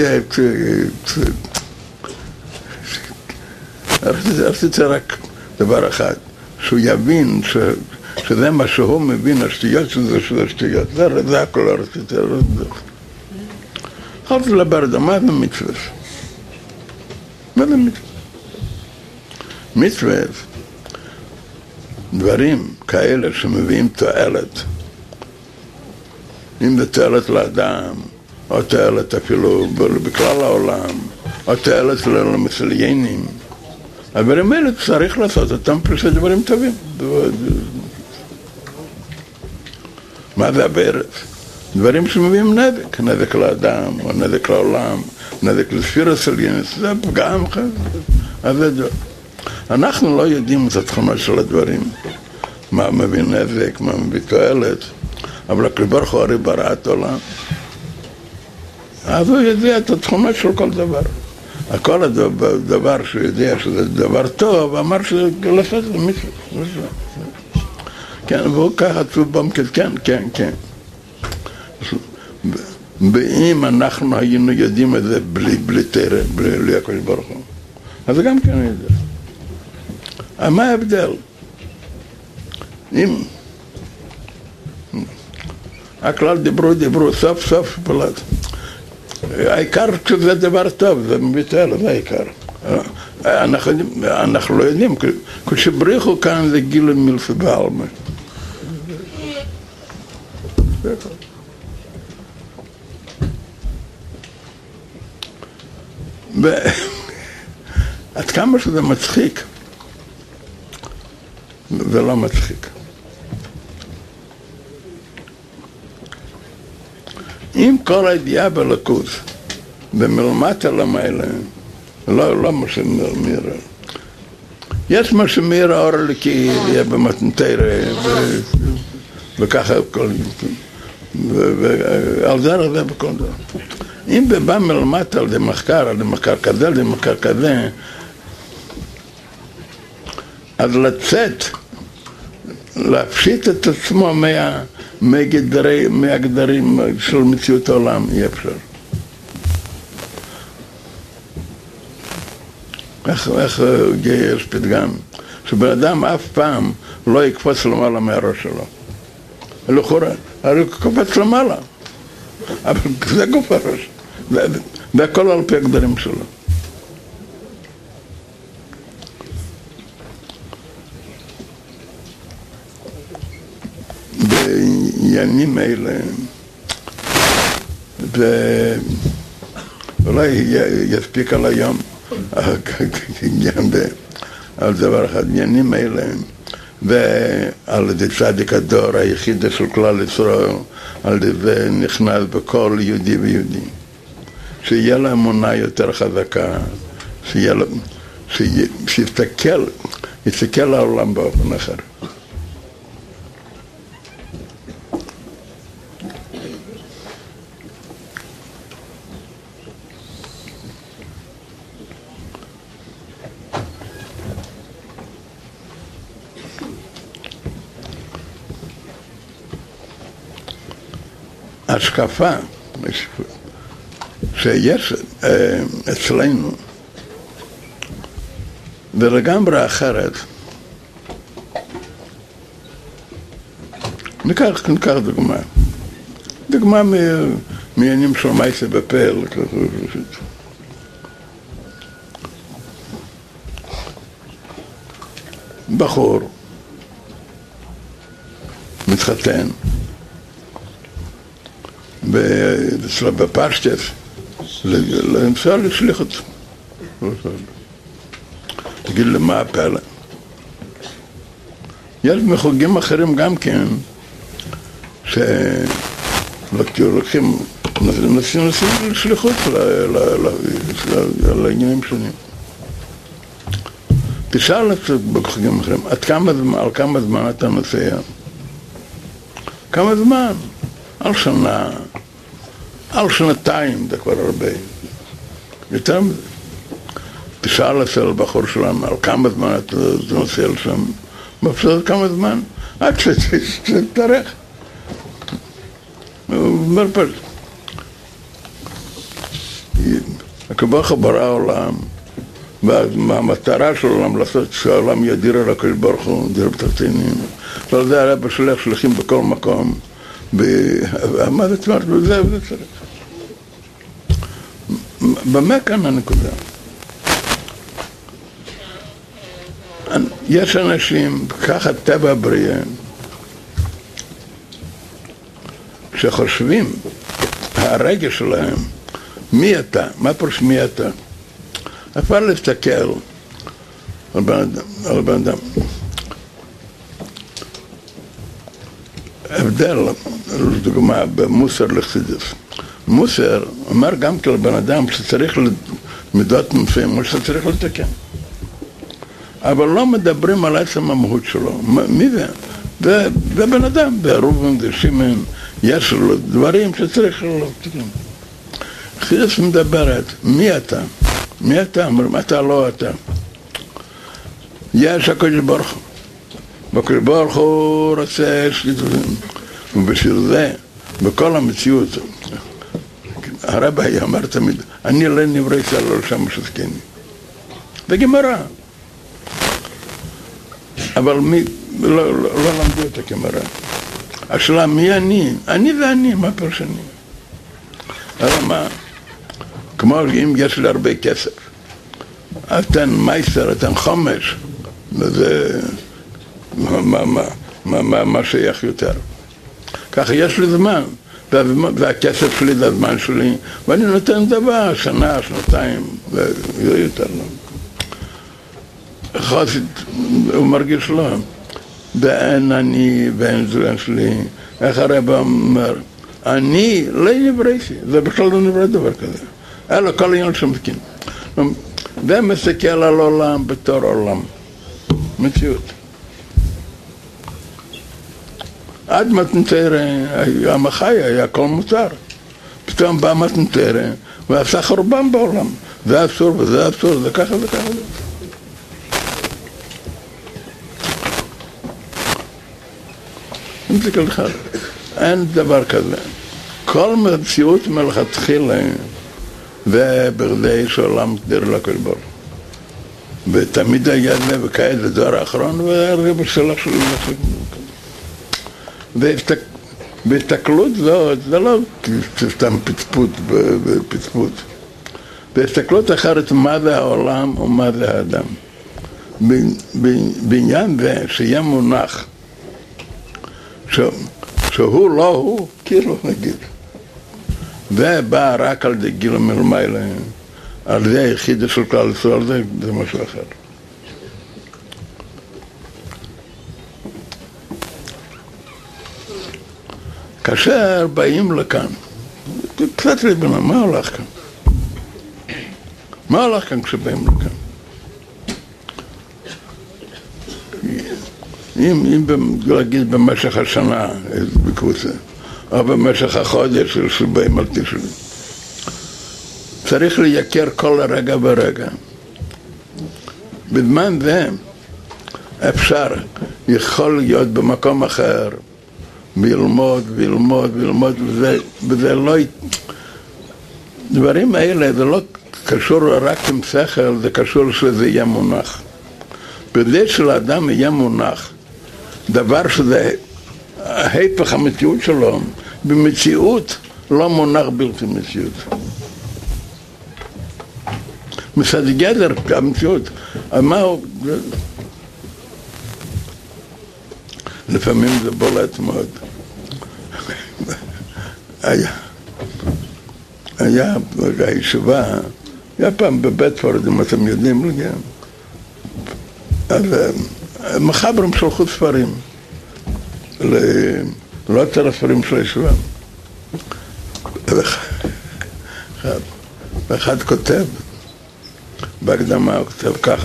רציתי רק דבר אחד, שהוא יבין שזה מה שהוא מבין, השטויות שזה שטויות, זה הכל רציתי. יכולתי לדבר, מה זה מצווה? מה זה מצווה? מצווה, דברים כאלה שמביאים תועלת, אם זה תועלת לאדם, או תועלת אפילו בכלל העולם, או תועלת למסליינים, הדברים האלה צריך לעשות אותם פשוט דברים טובים. מה זה הבארץ? דברים שמביאים נזק, נזק לאדם, או נזק לעולם, נזק לספירה סליינית, זה פגם אחד. אז זה אנחנו לא יודעים את התכונות של הדברים, מה מביא נזק, מה מביא תועלת, אבל הקדוש ברוך הוא הרי ברא את העולם, אז הוא יודע את התכונות של כל דבר. כל הדבר שהוא יודע שזה דבר טוב, אמר שזה לעשות למישהו. כן, והוא ככה עצוב במקד, כן. ואם אנחנו היינו יודעים את זה בלי תרא, בלי הקדוש ברוך הוא, אז גם כן הוא יודע. מה ההבדל? אם הכלל דיברו, סוף פלט. העיקר שזה דבר טוב, זה מבטל, זה העיקר. אנחנו לא יודעים, כשבריחו כאן זה גילוי מילפי בעלמא. עד כמה שזה מצחיק, זה לא מצחיק. אם כל הידיעה בלקות, במלמטה למעלה, לא מה שמיר. יש מה שמיר האור לקי, יהיה במתנתרא, וככה כל... ועל זה בכל דבר. אם בא מלמטה על מחקר כזה, אז לצאת, להפשיט את עצמו מהגדרים של מציאות העולם, אי אפשר. איך יש פתגם? שבן אדם אף פעם לא יקפוץ למעלה מהראש שלו. לכאורה, הרי קופץ למעלה. אבל זה גוף הראש. והכל על פי הגדרים שלו. בעניינים אלה, ואולי יספיק על היום, על דבר אחד, עניינים אלה, ועל ידי צדיק הדור היחיד של כלל ישראל, על ידי נכנס בכל יהודי ויהודי, שיהיה לה אמונה יותר חזקה, שיסתכל על העולם באופן אחר. השקפה שיש אצלנו ולגמרי אחרת. ניקח דוגמה מעניינים של מייסה בפל. בחור מתחתן בפשטס, לנסוע לשליחות. תגיד לי מה הפלא. יש מחוגים אחרים גם כן, שלוקחים, נוסעים לשליחות לעניינים שונים. תשאל את בחוגים אחרים, על כמה זמן אתה נוסע? כמה זמן? על שנה, על שנתיים, זה כבר הרבה. יותר מזה. תשאל אצל בחור שלנו, על כמה זמן אתה נוסע לשם, בפשוט כמה זמן, עד שתתארך. הוא אומר פשוט. הקדוש ברוך הוא ברא העולם, והמטרה של העולם לעשות שהעולם ידיר על הקדוש ברוך הוא, דיר בתחתינים. אבל זה היה בשלח שליחים בכל מקום. מה זה צמרת? וזה צריך. במה כאן הנקודה? יש אנשים, ככה טבע הבריאה, שחושבים, הרגש שלהם, מי אתה? מה פרוש מי אתה? אפשר להסתכל על בן אדם. הבדל, לדוגמה, במוסר לחסידות. מוסר אומר גם כל בן אדם שצריך מידות מסוימות שצריך לתקן. אבל לא מדברים על עצם המהות שלו. מי זה? זה בן אדם, בעירובין, זה שמן, יש לו דברים שצריך לתקן. חסידות מדברת, מי אתה? מי אתה? אומרים, אתה לא אתה. יש הקדוש ברוך הוא. והקדוש ברוך הוא רוצה שגידולים. ובשביל זה, בכל המציאות, הרבי היה אמר תמיד, אני לא נברא לא שם שזקני. זה גמרא. אבל לא למדו את הגמרא. השאלה, מי אני? אני ואני, מה פרשני? אבל מה? כמו אם יש לי הרבה כסף, אתן מייסר, אתן חומש, וזה מה שייך יותר. ככה יש לי זמן, והכסף שלי זה הזמן שלי, ואני נותן דבר, שנה, שנתיים, וזה יותר לא. חסיד, הוא מרגיש לא, ואין אני ואין זמן שלי, איך הרב אומר, אני לא נבראתי, זה בכלל לא נברא דבר כזה. אלא כל העניין שמתקין. ומסתכל על עולם בתור עולם. מציאות. עד מתנתרא, המחי היה כל מותר. פתאום בא מתנתרא, ועשה חורבן בעולם. זה אסור וזה אסור, זה ככה וככה. אין דבר כזה. כל מציאות מלכתחילה, ובכדי שעולם דיר לקדוש ברוך הוא. ותמיד היה זה, וכעת לדור האחרון, והרב שלח שלו והסתכלות זאת, זה לא סתם פצפות. והסתכלות אחרת, מה זה העולם ומה זה האדם. בעניין זה, שיהיה מונח, שהוא לא הוא, כאילו נגיד. ובא רק על זה גיל מלמעלה, על זה היחידה של כלל ישראל, זה משהו אחר. כאשר באים לכאן, קצת לבנה, מה הולך כאן? מה הולך כאן כשבאים לכאן? אם להגיד במשך השנה, בקבוצה, או במשך החודש שבאים על תשעים. צריך לייקר כל רגע ורגע. בזמן זה אפשר, יכול להיות במקום אחר, ללמוד, וזה לא... דברים האלה, זה לא קשור רק עם שכל, זה קשור שזה יהיה מונח. בזה שלאדם יהיה מונח, דבר שזה ההפך המציאות שלו, במציאות לא מונח בלתי מציאות. מצד גדר, המציאות, מה הוא... לפעמים זה בולט מאוד. היה הישיבה, היה פעם בבית פורד, אם אתם יודעים לגמרי. אז מחברים שלחו ספרים, לא יותר הספרים של הישיבה. ואחד כותב, בהקדמה הוא כותב ככה,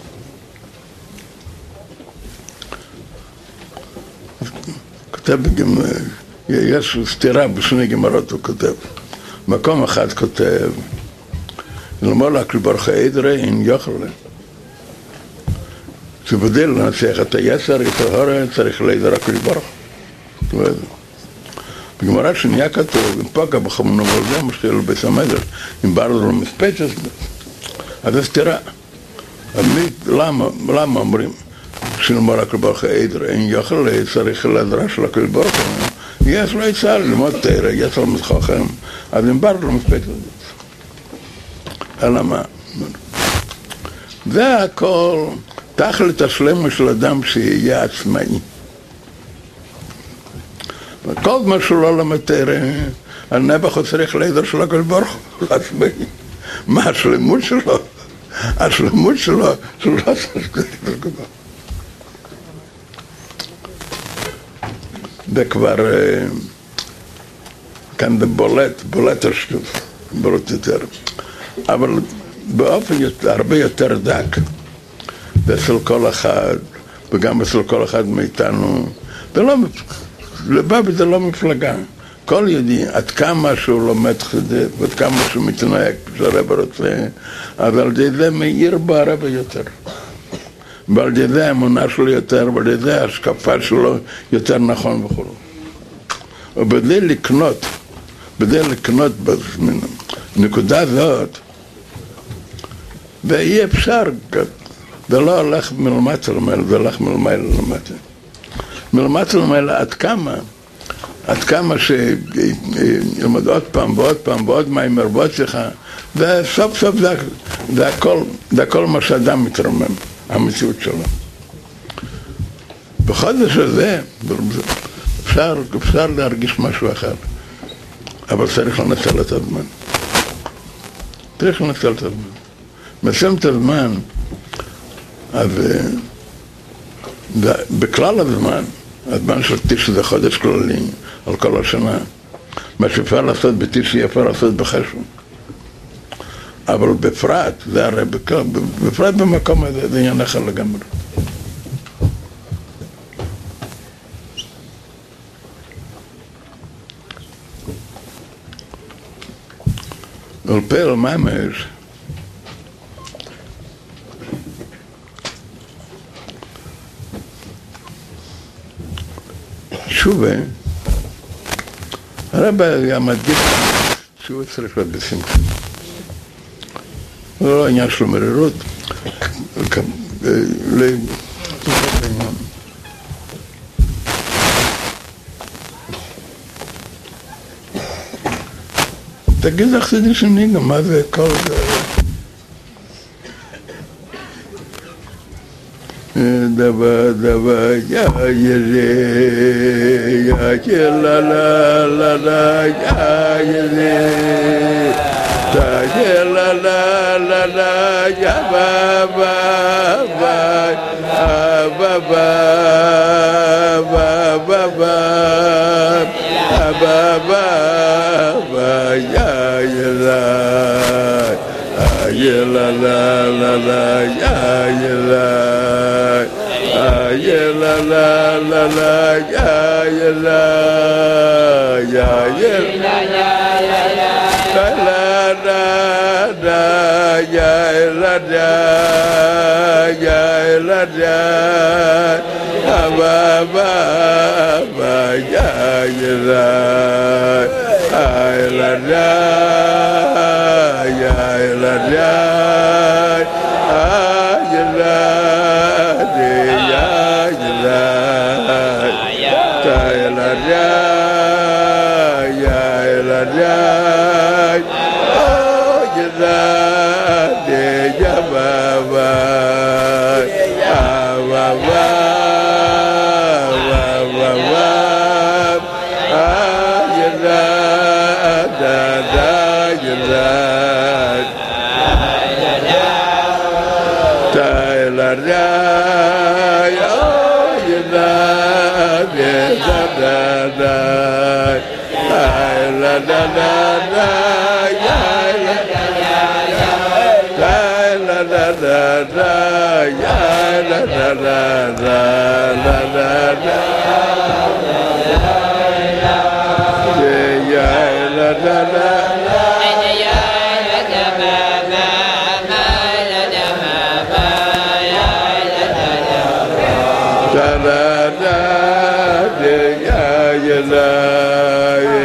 כותב, יש סתירה בשני גמרות, הוא כותב. מקום אחד כותב, לומר לה, כלברכה עדרה אין יוכל. שבדל לנצח את היצר, את ההורה, צריך להידר הכלי ברוך. בגמרא שנהיה כתוב, אם פגע בחמונו וזה, משתהיה לו בית המדרש, אם בער לו מספצת, אז זה סתירה. למה אומרים? שנאמר הקדוש ברוך הוא עדר, אין יוכל צריך לדרש של הקדוש ברוך הוא, יש לו עצה ללמוד תורה, יש לו חכם, אז אם בער לו מספצת. אלא מה? זה הכל תכלית השלמה של אדם שיהיה עצמאי. וכל מה שהוא לא למד תורה, הנבח הוא צריך לעדר של הקדוש ברוך הוא עצמאי. מה השלמות שלו? השלמות שלו, שהוא לא צריך לעדר. זה כבר כאן זה בולט השטוף, בולט יותר. אבל באופן הרבה יותר דק, ואצל כל אחד, וגם אצל כל אחד מאיתנו, לבבי זה לא מפלגה. כל יהודי, עד כמה שהוא לומד חסידות, ועד כמה שהוא מתנהג, שהרב רוצה, אז על זה מאיר בו הרבה יותר. ועל זה האמונה שלו יותר, ועל זה ההשקפה שלו יותר נכון וכו'. ובזה לקנות בנקודה זאת, ואי אפשר, זה לא הולך מלמטה למעלה, זה הולך מלמעלה למטה. מלמטה למעלה עד כמה שילמד עוד פעם ועוד פעם ועוד מיימר ועוד שיחה, וסוף סוף זה הכל מה שאדם מתרומם, המציאות שלו. בחודש הזה אפשר להרגיש משהו אחר, אבל צריך לנצל את הזמן. צריך לנצל את הזמן. מסיים את הזמן, אז בכלל הזמן של תשע זה חודש כללי, על כל השנה. מה שאפשר לעשות בתשע אפשר לעשות בחשון. אבל בפרט, זה הרי בפרט במקום הזה, זה עניין אחר לגמרי. על פועל ממש, תשובה, הרב היה מדגיש, תשובה צריך להיות בשמחה. זה לא עניין של מרירות, תגיד לך זה שני גם, מה זה כל זה? דבה יא ילה יא לה לה לה לה יא ילה יא לה לה לה לה יא ba ba ba ba ba ba ba ba יא ילה יא לה לה לה לה יא ילה la la la la ya ya la ya ya la la da da ya la da ya la da ba ba ba ya ya la la da ya la da la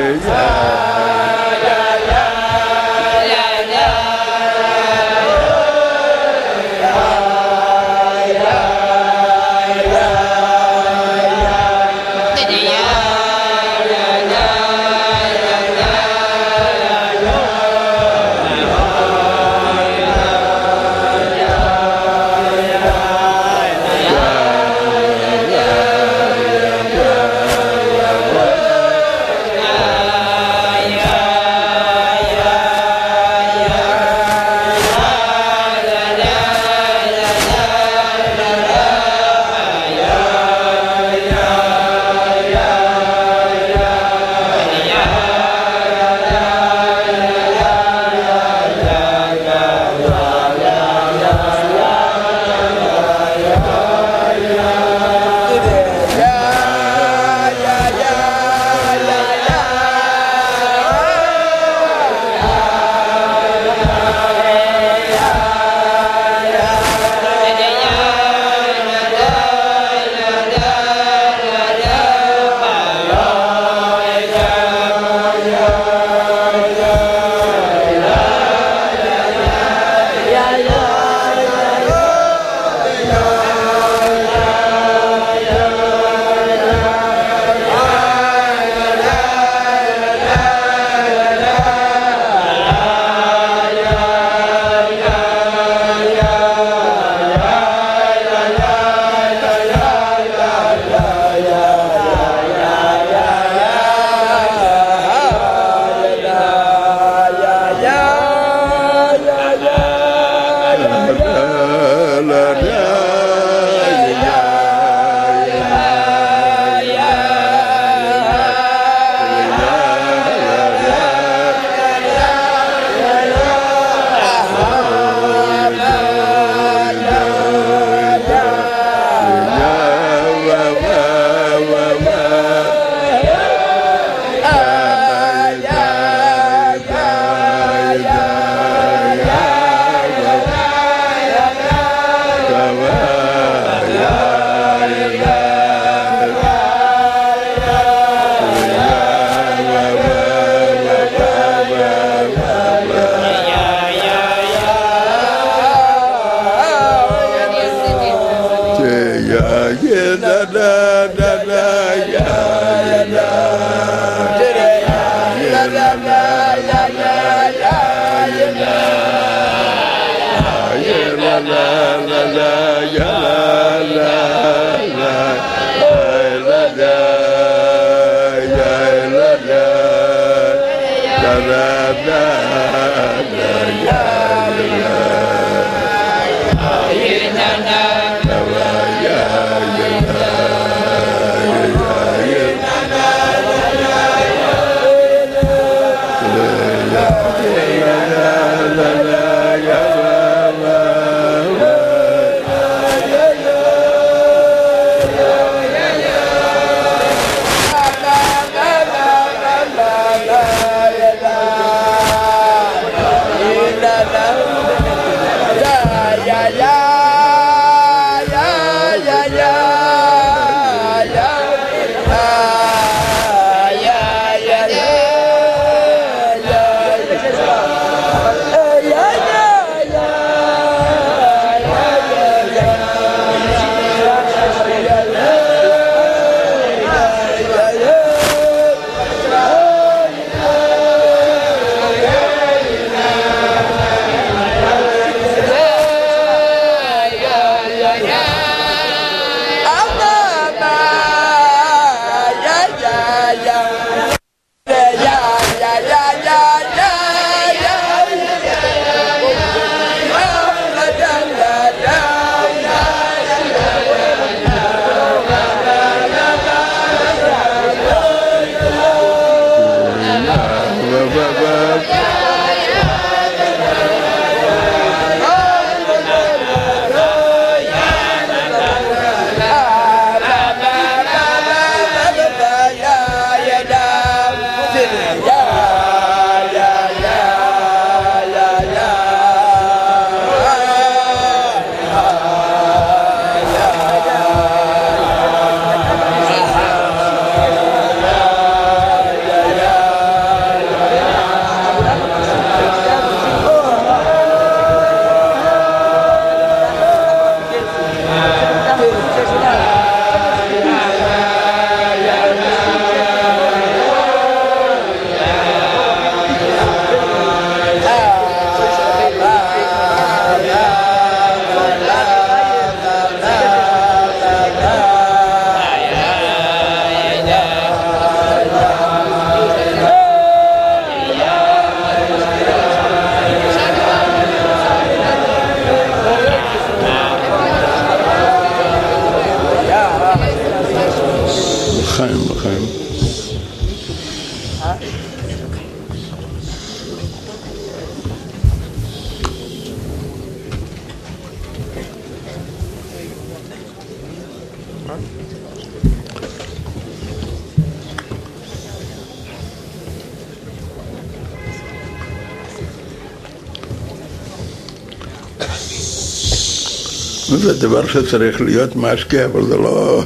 זה דבר שצריך להיות משקיע, אבל זה לא...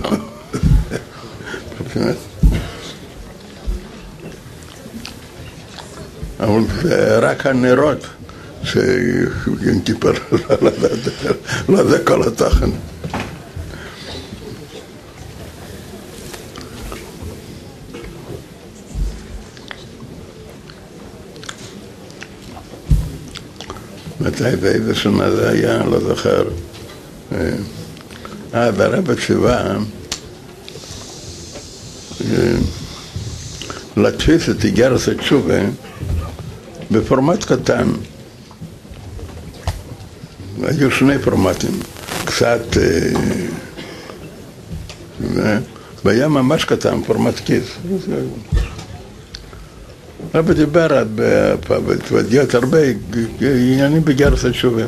אבל זה רק הנרות שטיפל, לא זה כל התוכן. מתי באיזה שנה זה היה, לא זוכר. והרב התשובה לתפיס את איגרת התשובה בפורמט קטן. היו שני פורמטים, קצת, והיה ממש קטן, פורמט כיס. הרב דיבר בדיוק הרבה עניינים באיגרת התשובה.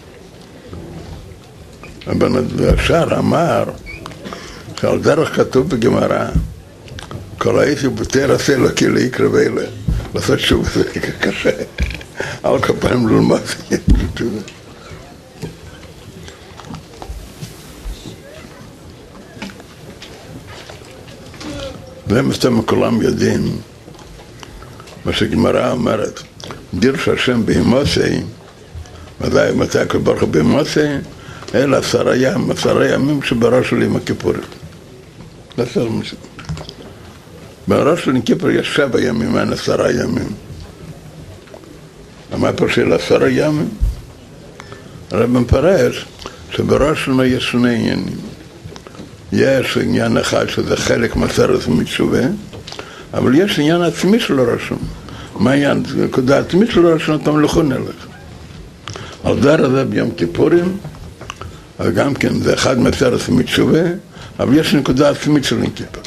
אבל השאר אמר שעל דרך כתוב בגמרא כל האיש ובותר עשה לו כי להיקרב אלה לעשות שוב זה קשה על כפיים ללמוד והם מסתם כולם יודעים מה שגמרא אומרת דיר שהשם בהימוסי מתי כברוך בהימוסי אלא 10 ימים שבראש של יום הכיפורים. לעשות משהו. בראש של כיפור יש 7 ימים, אין 10 ימים. מה פה של 10 ימים? הרב מפרש שבראש שלנו יש 2 עניינים. יש עניין אחד שזה חלק מסרת מתשובה, אבל יש עניין עצמי של ראשון. מה העניין? נקודה עצמית של ראשון, אתה מלכו נלך. על דבר הזה ביום כיפורים, אז גם כן זה אחד מסרת מתשובה, אבל יש נקודה עצמית של כיפור.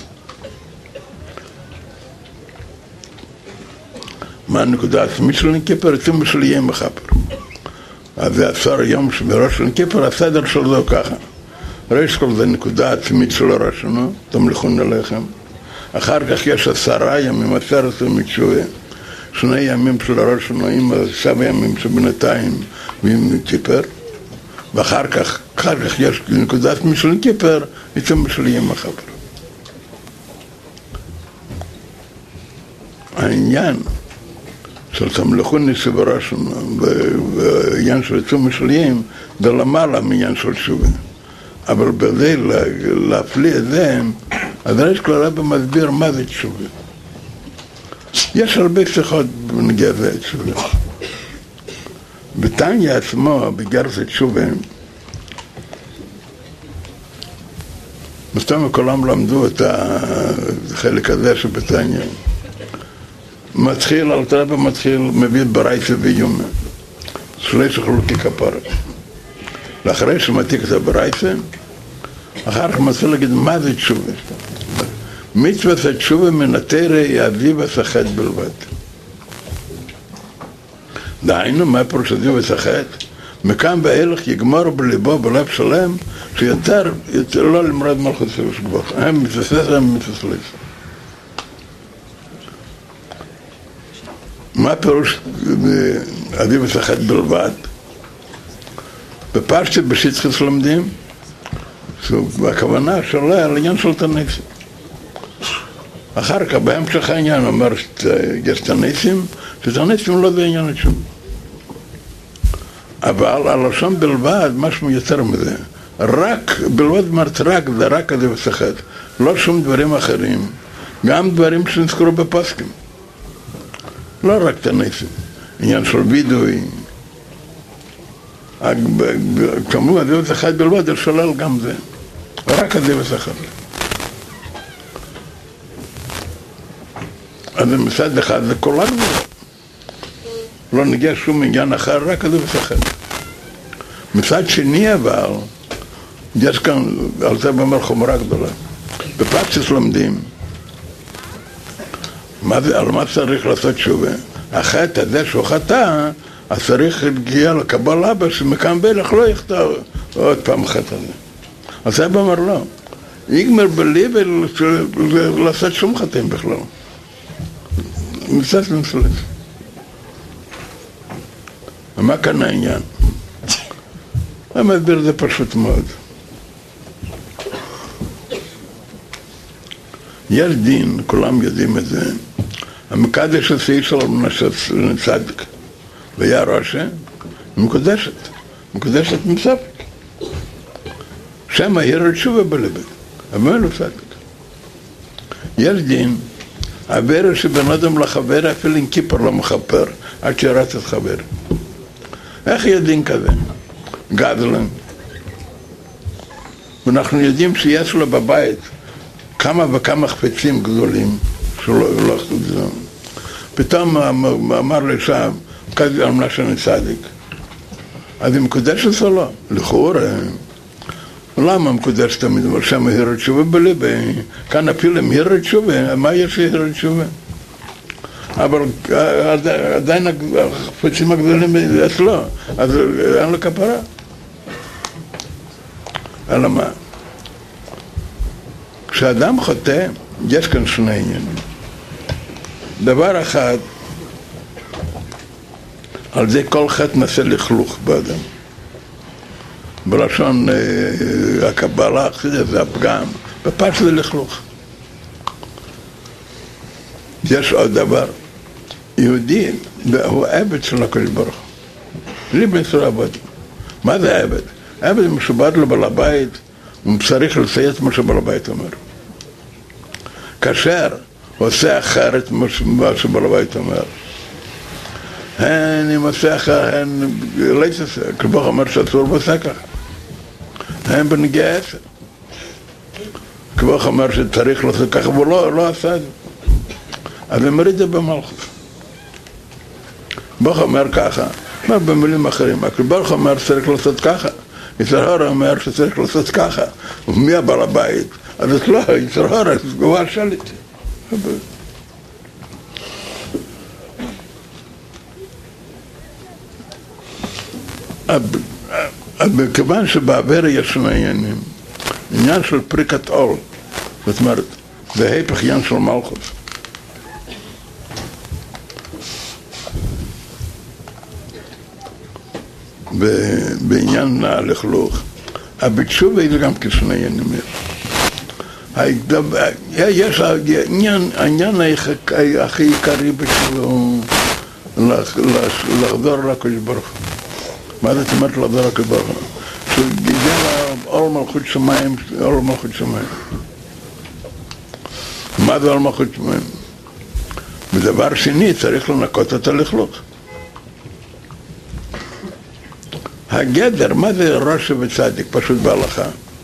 מה הנקודה העצמית של כיפור? עצום של יום מכפר. אז זה 10 יום שבראש של כיפור, הסדר שלו ככה. ראש כל זה נקודה עצמית של ראשנו, תמלכו נלכם. אחר כך יש 10 ימים, 10 מתשובה. 2 ימים של ראשנו, עם 7 ימים שבינתיים ועם כיפור. ואחר כך יש נקודה עצמית של כיפור, עצום של יום מכפר. העניין של תמלכו ניסי בראשנו, ועניין של עצום של יום, זה למעלה מעניין של תשובה. אבל בזה להפליא את זה, אז יש כל הרב מסביר מה זה תשובה. יש הרבה שיחות בנגיע זה תשובה. בתניא עצמו, בגרסת תשובה, מסתם כולם למדו את החלק הזה שבתניא. מתחיל, אלתר רבי מתחיל, מביא את ברייתא ויומא. 3 חלוקי כפרה. לאחרי שמעתיק את הברייתא, אחר כך מתחיל להגיד מה זה תשובה. מצוות התשובה מן התורה יביא וסחט בלבד. דהיינו, מה פירוש יביא וסחט? מכאן ואילך יגמור בליבו בלב שלם, שיותר לא למרד מלכות סביב שגבוך. הם מתפסס, הם מתפסלס. מה פירוש יביא וסחט בלבד? בפרשת בשיתחס לומדים, והכוונה שלו על עניין של תניסים. אחר כך, בהמשך העניין, אומר שיש תניסים, שתניסים לא זה עניין התשובה. אבל הלשון בלבד, משהו יותר מזה. רק, בלבד אומרת רק, זה רק הזה וסחט. לא שום דברים אחרים. גם דברים שנזכרו בפסקים. לא רק תניסים. עניין של וידוי. כמובן, הזה וסחט בלבד, זה שולל גם זה. רק הזה וסחט. אז מצד אחד זה כל הגבול. לא נגיע שום עניין אחר, רק הזה וסחט. מצד שני אבל, יש כאן, על זה במר חומרה גדולה. בפרקסיס לומדים, על מה צריך לעשות תשובה? החטא הזה שהוא חטא, אז צריך להגיע לקבל אבא שמכאן ואילך לא יכתוב עוד פעם החטא הזה. אז זה אומר לא. יגמר בלי ולעשות שום חטאים בכלל. מצד מסלס. ומה כאן העניין? המסביר זה פשוט מאוד. יש דין, כולם יודעים את זה, המקדש הסעיף של צדיק, והיה ראשה, מקודשת מספק. שם ירד תשובה בלבד, אבל לא צדיק. יש דין, העבר שבין אדם לחבר, אפילו עם כיפר לא מחפר, עד שירץ את חבר. איך יהיה דין כזה? גדלן. ואנחנו יודעים שיש לו בבית כמה וכמה חפצים גדולים, שלא עשו את זה. פתאום אמר לאישה, כזה אמנה שאני צדיק. אז היא מקודשת או לא? לכאורה. למה מקודשת תמיד? אבל שם הירד תשובה בלבי. כאן אפילו עם הירד תשובה, מה יש הירד תשובה? אבל עדיין החפצים הגדולים אצלו, אז אין לו כפרה. אלא מה? כשאדם חוטא, יש כאן 2 עניינים. דבר אחד, על זה כל חטא נעשה לכלוך באדם. בלשון הקבלה, זה הפגם, בפרש זה לכלוך. יש עוד דבר, יהודי, הוא עבד של הקדוש ברוך הוא. בלי בנסור עבוד. מה זה עבד? עבד משובד לו בעל הבית, הוא צריך לציית מה שבעל הבית אומר. כאשר עושה אחרת מה שבעל הבית אומר. הן אם עושה אחרת, לא יצא, כלבוך אומר שאסור ועושה ככה. הן בנגיע 10. כלבוך אומר שצריך לעשות ככה, והוא לא עשה את זה. אז הם מריד את זה במלכות. בוך אומר ככה, מה במילים אחרים? כלבוך אומר שצריך לעשות ככה. יצרהור אומר שצריך לעשות ככה. ומי הבעל הבית? אז את לא, יצרהור, הוא השליט. מכיוון שבעבר יש שני עניינים, עניין של פריקת עול, זאת אומרת, זה היפך עניין של מלכות. בעניין הלכלוך, בתשובה זה גם כשני עניינים. יש העניין הכי עיקרי בתשובה הוא לחזור לקדוש ברוך הוא. מה זאת אומרת לחזור לקדוש ברוך הוא? שגידל עול מלכות שמיים, עול מלכות שמיים. מה זה עול מלכות שמיים? ודבר שני, צריך לנקות את הלכלוך. הגדר, מה זה ראש וצדיק? פשוט בהלכה.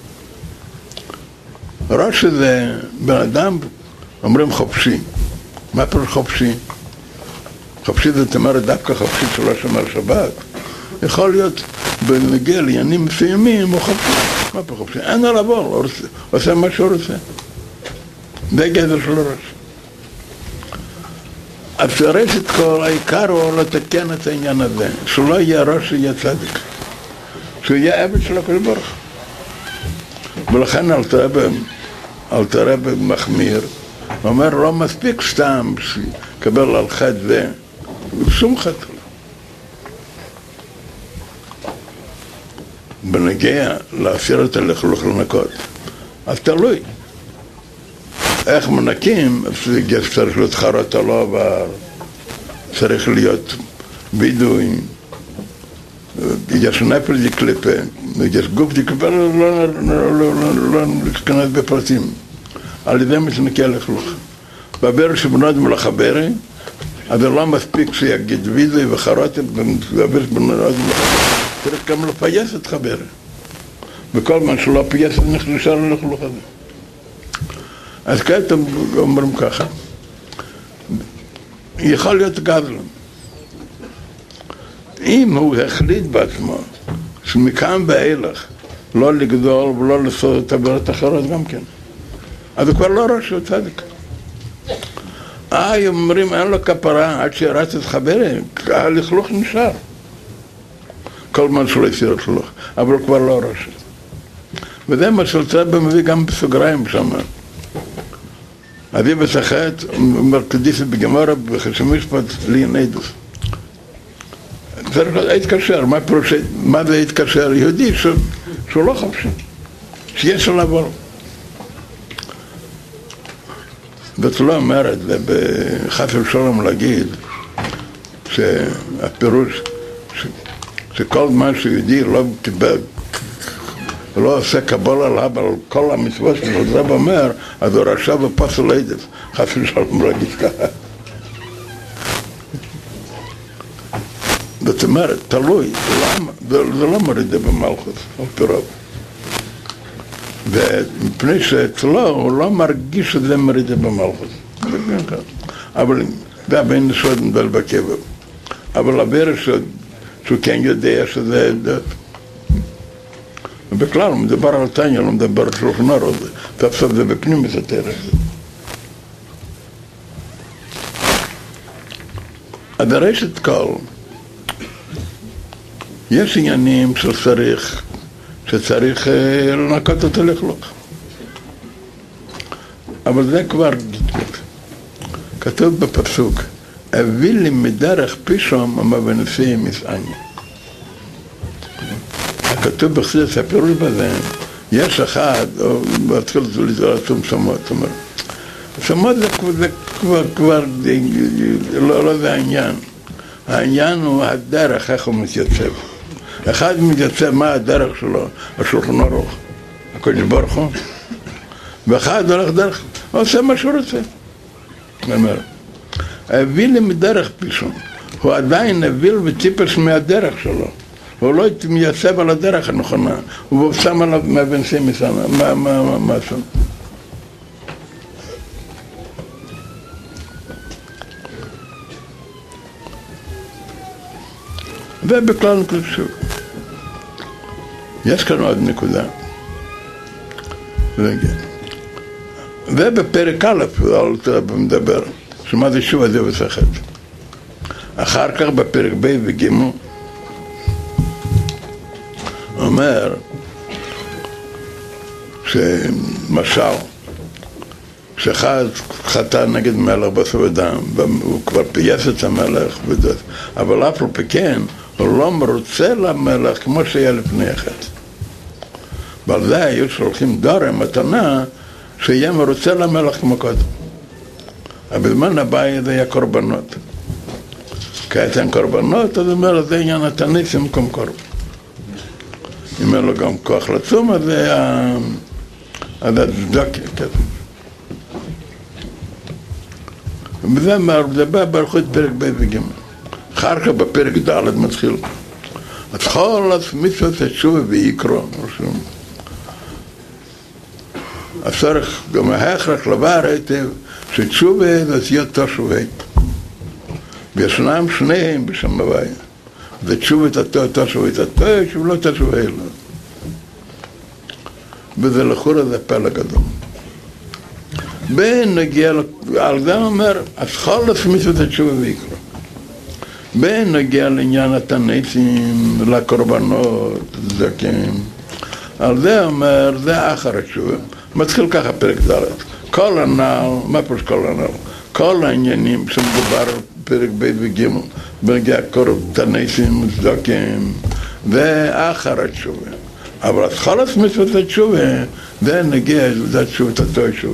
ראש זה בן אדם, אומרים חופשי. מה פירוש חופשי? חופשי זאת אומרת דווקא חופשי שלא שומר שבת. יכול להיות בנגיע לעניינים מסוימים הוא חופשי. מה פירוש חופשי? אין לו לעבור, עושה מה שהוא רוצה. זה גדר של ראש. אז ראשית כל העיקר הוא לתקן את העניין הזה, שלא יהיה ראש שיהיה צדיק. שהוא יהיה עבד של הקדוש ברוך הוא. ולכן אל תראה במחמיר, הוא אומר לא מספיק סתם שקבל על חד זה, שום חד. בנגיע להסיר את הלכלוך לנקות, אז תלוי. איך מנקים, צריך להיות חרות על עבר, צריך להיות וידוי, יש נפל דקליפה, יש גוף דקליפה, לא להיכנס בפרטים. על ידי מתנקה לכלוך. בעבר שבנות מלחברי, אז לא מספיק שיגיד וידוי וחרות, בעבר שבנות מלחברי, צריך גם לפייס את חברי. וכל מה שלא פייס נשאר לכלוך הזה. אז כעת אומרים ככה, יכול להיות גזלן. אם הוא החליט בעצמו שמכאן ואילך לא לגדול ולא לעשות את עבירות אחרות גם כן, אז הוא כבר לא ראש שהוא צדיק. אומרים אין לו כפרה עד שירץ את חברי, הלכלוך נשאר. כל מה שלא יסיר לכלוך, אבל הוא כבר לא ראש. וזה מה שצריך מביא גם בסוגריים שם. אבי בסחט, מרקדיסת בגמורה, בחשב משפט, לעניידוס. צריך להתקשר, מה זה להתקשר? יהודי שהוא לא חופשי, שיש לו לעבור. בתולה אומרת, בחפר שלום להגיד, שהפירוש, שכל מה שיהודי לא קיבל, ולא עושה קבול עליו, על כל המצוות שרב אומר, אז הוא רשע ופסול עדף. חפר שלום להגיד ככה. זאת אומרת, תלוי, זה לא מרידה במלכות, על פירוב. ומפני שאצלו הוא לא מרגיש שזה מרידה במלכות. אבל זה הבן נשוד נדל בקבר. אבל עבר שהוא כן יודע שזה... בכלל, הוא מדבר על תניה, הוא מדבר על שולחן אורך, תפסד זה בפנים את התרח. אז הרשת כל, יש עניינים שצריך לנקות את הלכלוך. אבל זה כבר כתוב בפסוק, הביא לי מדרך פישום המבנפי מסעני. כתוב בחסידות הפירוש בזה, יש אחד, או מתחיל לעצום שמות, זאת אומרת, שמות זה כבר לא זה העניין. העניין הוא הדרך, איך הוא מתייצב. אחד מתייצב מה הדרך שלו, השולחן ארוך, הקדוש ברוך הוא, ואחד הולך דרך, הוא עושה מה שהוא רוצה. הוא אומר, האוויל מדרך פישון, הוא עדיין אוויל וטיפש מהדרך שלו. הוא לא מייסב על הדרך הנכונה, הוא שם עליו מהבנסים מסנה, משהו. ובכלל נקודשו. יש כאן עוד נקודה. ובפרק א', הוא מדבר, שמה זה שוב הזה וסחט. אחר כך בפרק ב' וג' אומר שמשל שאחד חטא נגד מלך בסוף אדם והוא כבר פייס את המלך אבל אף לא פכן הוא לא מרוצה למלך כמו שהיה לפני החטא ועל זה היו שולחים דורם מתנה שיהיה מרוצה למלך כמו קודם אבל בזמן הבא זה היה קורבנות כעת אין קורבנות אז אומר זה עניין התניס במקום קורבן אם אין לו גם כוח לצום, אז זה הצדקה כזה. וזה בא ברכות פרק ב' וג'. אחר כך בפרק ד' מתחיל. אז כל מצוות התשובה ויקרא. אז צריך גם ההכרח לבר היטב שתשובה זה תהיה תשובה. וישנם שניהם בשם הוויה. זה תשובה תשובה שהוא לא תשובה אלו. וזה לחורה זה פלא גדול. בנגיע, על זה אומר, אז כל מצוות התשובה ויקרא. בנגיע לעניין התניסים, לקורבנות, זקים. על זה אומר, זה אחר התשובה. מתחיל ככה פרק ד'. כל הנעל, מה פירוש כל הנעל? כל העניינים שמדובר פרק ב' וג' בנגיע תניסים, זקים, ואחר התשובה. אבל אז כל מצוות התשובה, זה נגיע לזה תשובה, תתו תשובה.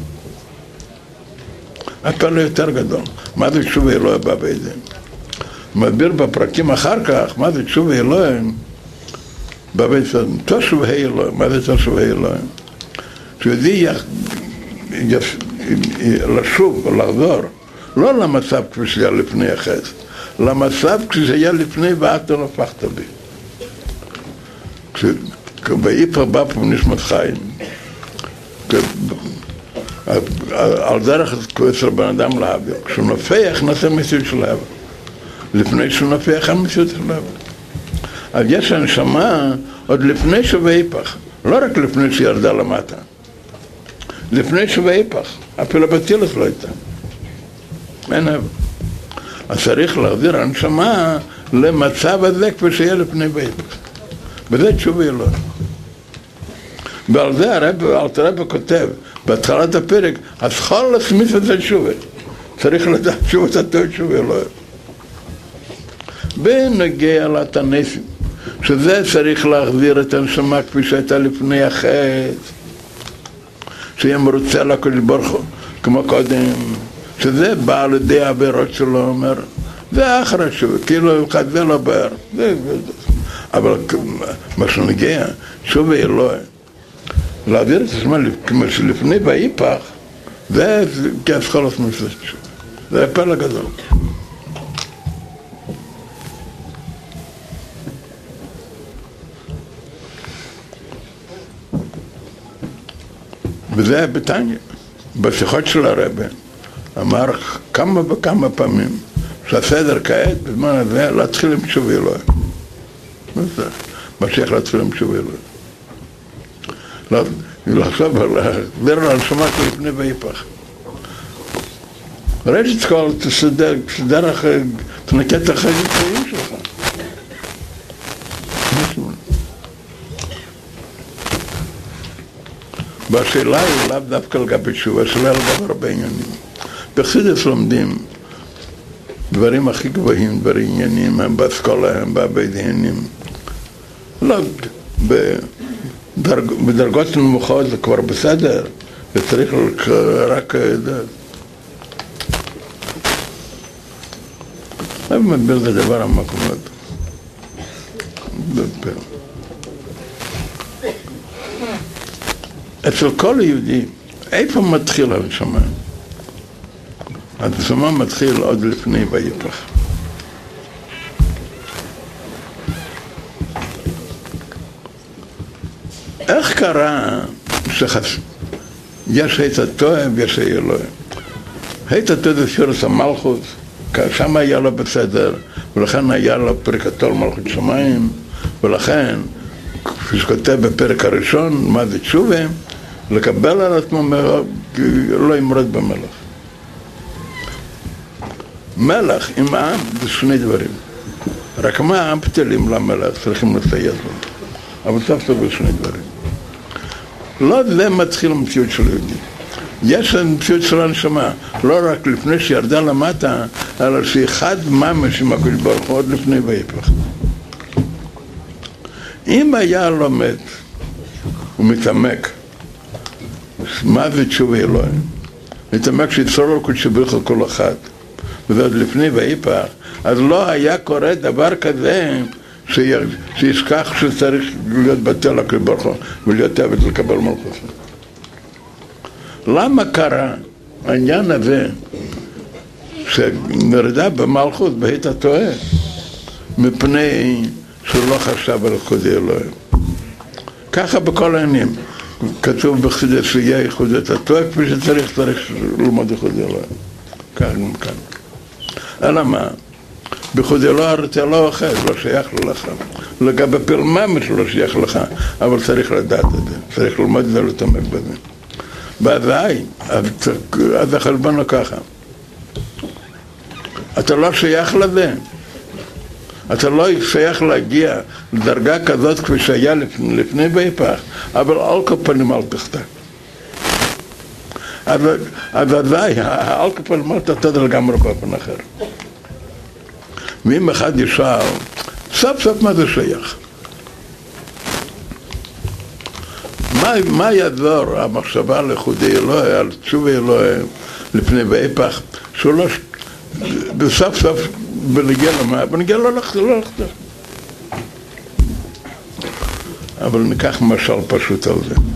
הפלא יותר גדול. מה זה תשובה אלוהים בא בידיהם? מדביר בפרקים אחר כך, מה זה תשובה אלוהים? בבידיהם, תשובה אלוהים, מה זה תשובה אלוהים? שיודעי לשוב ולחזור, לא למצב כפי שהיה לפני החטא, למצב כפי שהיה לפני ואתה לא הפכת בי. כשבאיפר בא פה נשמת חיים, על דרך כועסר בן אדם להעביר, כשהוא נופח נעשה מציאות של להעביר. לפני שהוא נופח אין מציאות של להעביר. אז יש הנשמה עוד לפני שבאיפך, לא רק לפני שירדה למטה, לפני שבאיפך, אפילו בתילת לא הייתה. אין עבר. אז צריך להחזיר הנשמה למצב הזה כפי שיהיה לפני באיפך. וזה תשובה אלוהים. ועל זה הרב כותב, בהתחלת הפרק, אז כל מצוות זה תשובה. צריך לדעת תשובה תשובה אלוהים. בנגיע לתניסים, שזה צריך להחזיר את הנשמה כפי שהייתה לפני החטא, שיהיה מרוצה לקדוש ברוך הוא, כמו קודם, שזה בא על ידי העבירות שלו, אומר, זה אחר התשובה, כאילו אחד זה לא בער, אבל מה שנגיע, תשובה אלוהים, להעביר את הזמן כמו שלפני באיפך, זה כאסכולת מצוות תשובה, זה פלא גדול. וזה בתניא, בשיחות של הרבי, אמר כמה וכמה פעמים, שהסדר כעת בזמן הזה להתחיל עם תשובה אלוהים. משיח להתחיל עם תשובה אלוהים. לחשוב להחזיר על הנשמה לפני ואיפך. ראשית כל תסדר אחרי, תנקה את החיים שלך. והשאלה היא לאו דווקא לגבי תשובה, השאלה לגבי הרבה עניינים. בחסידות לומדים דברים הכי גבוהים, דברים עניינים, הם באסכולה, הם בבית עניינים. לא, בדרגות נמוכות זה כבר בסדר, וצריך רק... אני מדבר זה דבר עמוק מאוד. אצל כל יהודי איפה מתחיל הנשמה? הנשמה מתחיל עוד לפני ויפח. איך קרה יש את הטועה ויש האלוהים? את הטועה זה פירוס המלכות, שם היה לו בסדר, ולכן היה לו פרק התול מלכות שמיים, ולכן, כפי שכותב בפרק הראשון, מה זה תשובה? לקבל על עצמו לא ימרד במלך. מלך עם העם זה שני דברים. רק מה העם פתלים למלך, צריכים לסייע לו. אבל סוף סוף זה שני דברים. לא זה מתחיל המציאות של יהודי. יש המציאות של הנשמה, לא רק לפני שירדה למטה, אלא שאחד ממש עם הקדוש ברוך הוא עוד לפני ויפח. אם היה לומד ומתעמק, מה זה תשובה אלוהים? מתעמק שיצור על קודש ברוך הוא כל אחד, וזה עוד לפני ויפח, אז לא היה קורה דבר כזה שישכח שצריך להיות בטל הקדוש ברוך הוא ולהיות עבד לקבל מלכות. למה קרה העניין הזה שנרדה במלכות בעת הטועה? מפני שהוא לא חשב על ייחוד אלוהים. ככה בכל העניינים כתוב בחסידות שיהיה ייחוד הטועה כפי שצריך ללמוד ייחוד אלוהים. כך גם כאן. אלא מה? בייחוד אלוהים אתה לא אוחז, לא שייך לך. לגבי פרממש לא שייך לך, אבל צריך לדעת את זה, צריך ללמוד את זה ולתעמק בזה. באזי, אז החשבון הוא ככה. אתה לא שייך לזה. אתה לא שייך להגיע לדרגה כזאת כפי שהיה לפני ויפח, אבל על כל פנים אל תחטא. אז אזי, על כל פנים אל תחטא לגמרי באופן אחר. ואם אחד ישאל, סוף סוף מה זה שייך? מה יעזור המחשבה לחודי אלוהי, על תשובה אלוהי לפני ויפח, שהוא לא, בסוף סוף בנגיע למה, בנגיע לא לחטא. אבל ניקח משל פשוט על זה.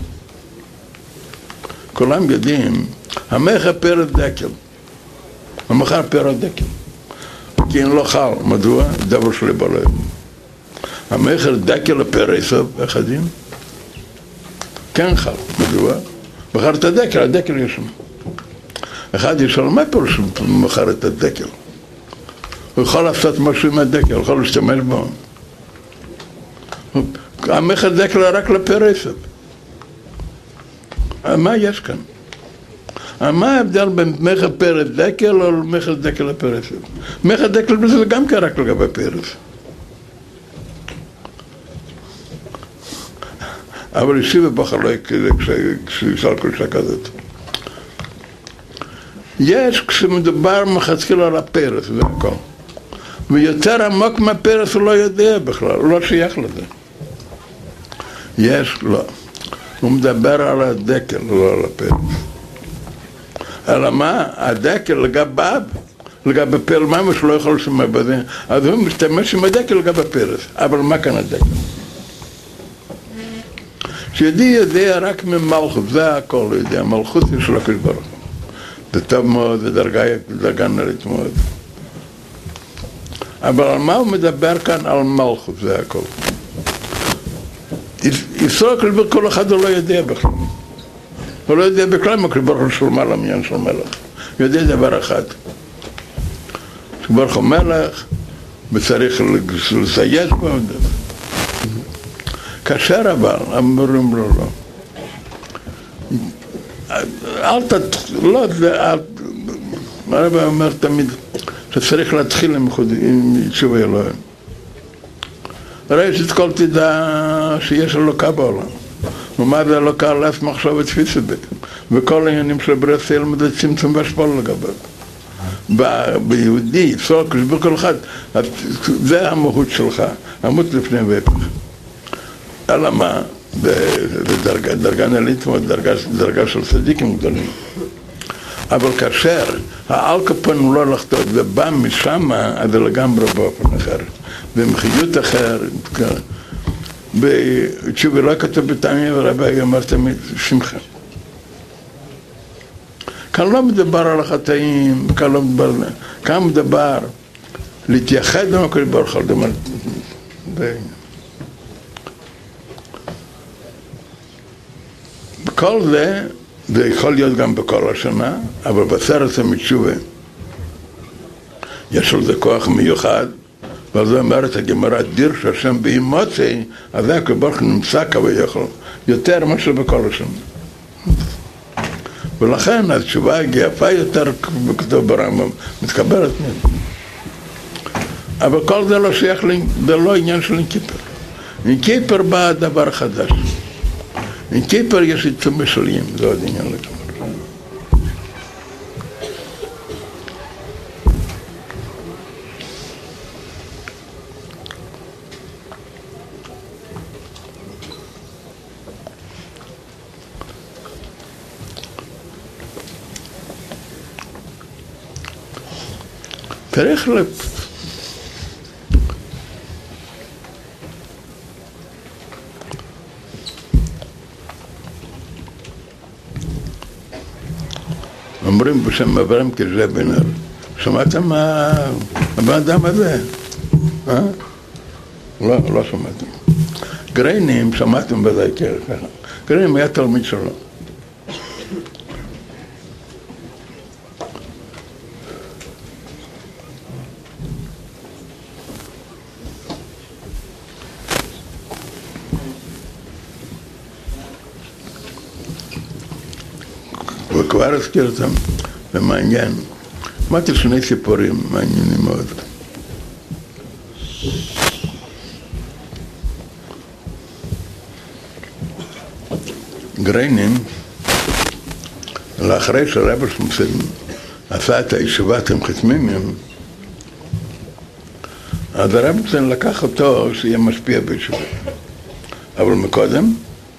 כולם יודעים, המחר פרץ דקל. המחר פרץ דקל. כי אין לו חל. מדוע? דבר שלי בלב. המחר דקל לפרסו, איך הדין? כן חל. מדוע? מחר את הדקל, הדקל יש שם. אחד ישאל, מה פירוש מחר את הדקל? הוא יכול לעשות משהו עם הדקל, הוא יכול להשתמש בו. המחר דקל רק לפרסו. מה יש כאן? מה ההבדל בין מחר פרץ דקל או מחר דקל לפרץ? מחר דקל זה גם כן רק לגבי פרץ. אבל ישיב ובחר לא כשישאל כל שעה כזאת. יש כשמדובר מחצקיל על הפרץ, זה הכל. ויותר עמוק מהפרץ הוא לא יודע בכלל, הוא לא שייך לזה. יש, לא. הוא מדבר על הדקל, לא על הפרץ. אלא מה? הדקל לגביו, לגבי פרץ, ממש לא יכול לשמוע בזה, אז הוא משתמש עם הדקל לגבי פרץ. אבל מה כאן הדקל? שידי יודע רק ממלכות, זה הכל הוא יודע, מלכות יש לו הקדוש ברוך הוא. זה טוב מאוד, זה דרגה נראית מאוד. אבל על מה הוא מדבר כאן? על מלכות, זה הכל. יסוד הקדוש ברוך כל אחד הוא לא יודע בכלל. הוא לא יודע בכלל אם הקדוש ברוך הוא של מעלה מעניין של מלך. הוא יודע דבר אחד. הקדוש ברוך הוא מלך, וצריך לסייש בו. כאשר אבל, אמרים לו לא. הרב אומר תמיד שצריך להתחיל עם תשובה אלוהים. הרי שכל תדע שיש אלוקה בעולם. ומה זה אלוקה? לאף מחשב ותפיסה בית. וכל העניינים של בריאת צלם זה צמצום והשפעה לגביו. ביהודי, סוק, בכל אחד, זה המהות שלך, המהות לפני ויפח. אלא מה? דרגה נעלית מאוד, דרגה של צדיקים גדולים. אבל כאשר האלקפון הוא לא לחטות ובא משם, אז זה לגמרי באופן אחר. במחיות אחר, בתשובה לא כתוב בתמי ורבי אמר תמיד שמחה. כאן לא מדבר על החטאים, כאן מדבר להתייחד עם הקדוש ברוך הוא. בכל זה, זה יכול להיות גם בכל השנה, אבל בסרט המצ'ובה יש על זה כוח מיוחד, ועל זה אומרת הגמרא דיר שהשם באימוצי, אז זה הקדוש ברוך הוא נמצא כביכול יותר מאשר בכל השנה. ולכן התשובה יפה יותר בכתוב ברמב"ם, מתקבלת מזה. אבל כל זה לא שייך, זה לא עניין של כיפר. עם כיפר בא דבר חדש. עם כיפר יש עיצום משליים, זה עוד עניין לגמרי. צריך אומרים בשם אברהם כז'בנר, שמעתם מה האדם הזה? לא שמעתם. גריינים, שמעתם בזה ככה. גריינים היה תלמיד שלו. וכבר הזכרתם, ומעניין. שמעתי שני סיפורים מעניינים מאוד. גריינים, לאחרי שהרב שמסים עשה את הישיבת עם חתמימים, אז הרב שמסים לקח אותו שיהיה משפיע בישיבה. אבל מקודם,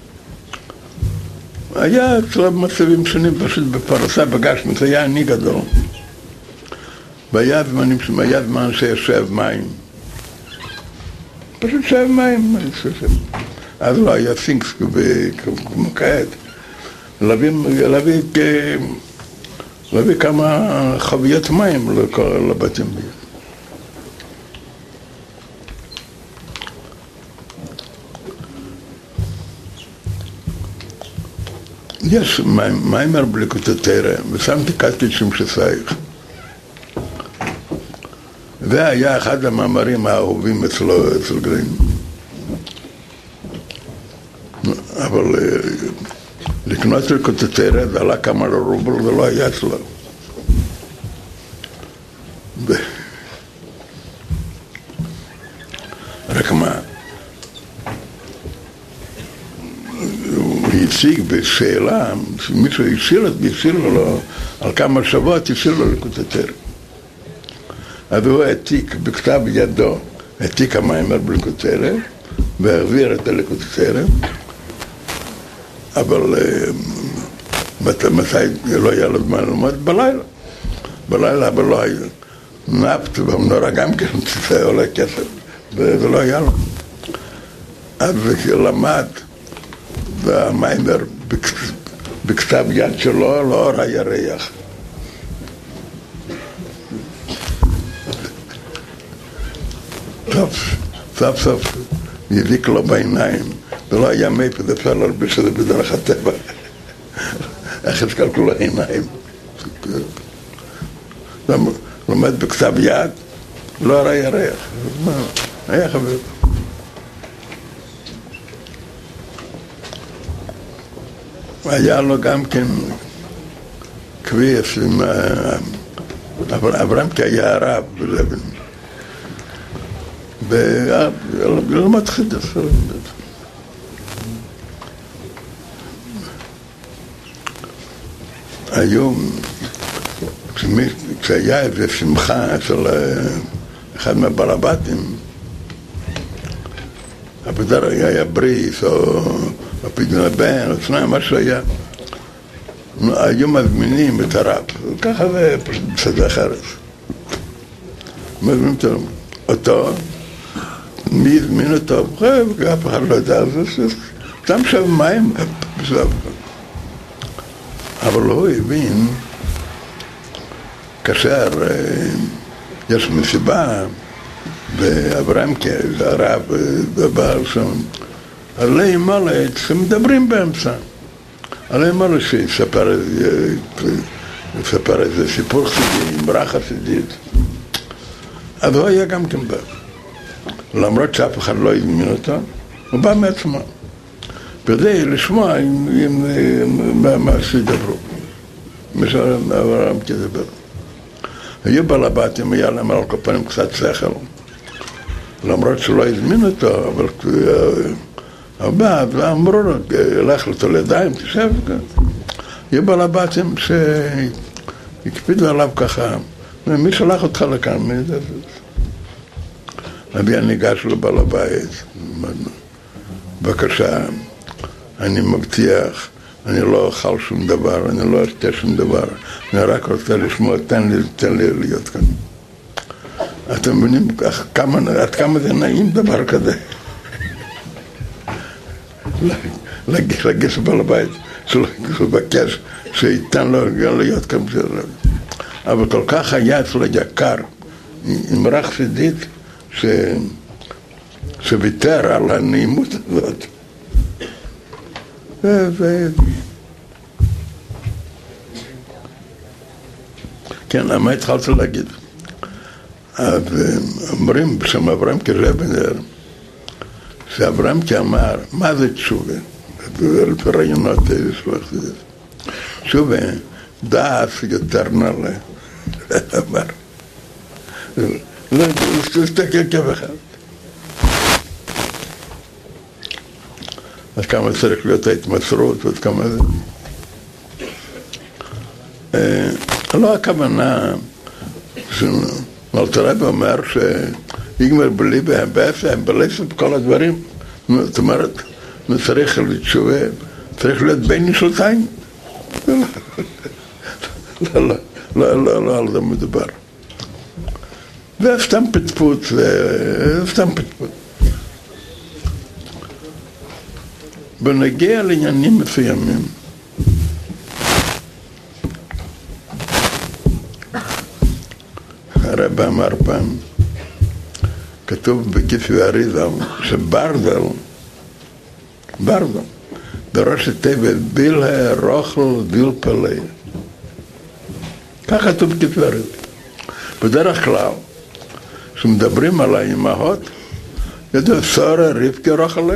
היה אצלו במצבים שונים, פשוט בפרסה בגשמי, זה היה עני גדול. והיה זמן שישב מים. פשוט שב מים. אז לא היה סינקס כמו כעת. להביא כמה חביות מים לבתים. יש מיימר בליקוטי תורה, ושמתי קטי שום שסייך. זה היה אחד המאמרים האהובים אצל גרין. אבל לקנות בליקוטי תורה זה עלה כמה רובל, זה לא היה אצלו. רק מה? הציג בשאלה, מישהו השאיר לו על כמה שבועות, השאיר לו ליקוטי תורה. אז הוא העתיק בכתב ידו, העתיק המיימר בליקוטי תורה, והעביר את הליקוטי תורה, אבל מתי לא היה לו זמן ללמוד? בלילה. בלילה, אבל לא היה. נפט והמנורה גם כן, זה עולה כסף, וזה לא היה לו. אז הוא למד, והמיימר בכתב יד שלו, לאור הירח. סוף ידיק לו בעיניים, ולא היה מאיפה זה אפשר להלביש את זה בדרך הטבע. איך התקלקלו לעיניים. לומד בכתב יד, לאור הירח. היה חבר. היה לו גם כן כביס עם אברהם כי היה הרב בלבן. ולמד חידש. היום, כשהיה איזה שמחה של אחד מהבלבטים, הפדר היה בריס או הפדיון הבן, או שניים, מה שהיה. היו מזמינים את הרב, ככה זה פשוט בסדר אחרת. מזמינים אותו, מי הזמין אותו, אף אחד לא יודע, שם שם מים, בסדר. אבל הוא הבין כאשר יש מסיבה, ואברהם הרב בבעל שם, עלי מלט שמדברים באמצע. עלי מלט שיספר איזה סיפור חסידי, אמרה חסידית. אז הוא היה גם כן בא. למרות שאף אחד לא הזמין אותו, הוא בא מעצמו. כדי לשמוע מה שידברו. מה שאברהם כדבר. היו בעלבתים, היה להם על כל פנים קצת שכל. למרות שלא הזמין אותו, אבל הוא בא ואמרו לו, הלך לו לידיים, תשב כאן. היו בעלבתים שהקפידו עליו ככה, מי שלח אותך לכאן? אבי הניגש לבעל הבית, בבקשה, אני מבטיח, אני לא אוכל שום דבר, אני לא אשתה שום דבר, אני רק רוצה לשמוע, תן לי להיות כאן. אתם מבינים עד כמה זה נעים דבר כזה? לגש לבעל הבית, לבקש שייתן לו להיות כאן. אבל כל כך היה אצלו יקר, אמרה חסידית, שוויתר על הנעימות הזאת. כן, מה התחלתי להגיד? אומרים בשם אברהם כרבנר, שאברהם כאמר, מה זה תשובה? ברעיונות תשובה, דעת יותר נעלה. אמר, לא, תסתכל כמה אחד. אז כמה צריך להיות ההתמסרות ועד כמה זה. לא הכוונה, אלתר רבי אומר שיגמר בלי בהבאסם, בלסם כל הדברים. זאת אומרת, צריך לתשובה, צריך להיות בין נשלתיים. לא על זה מדובר. זה סתם פטפוט, בנגיע לעניינים מסוימים, הרב אמר פעם, כתוב בכיסוי אריזל, שברזל, בראש התיבת, בילה רוכל ויל פלא. כך כתוב בכיסוי אריזל. בדרך כלל, כשמדברים על האימהות, ידעו שרה רבקה רוחלה.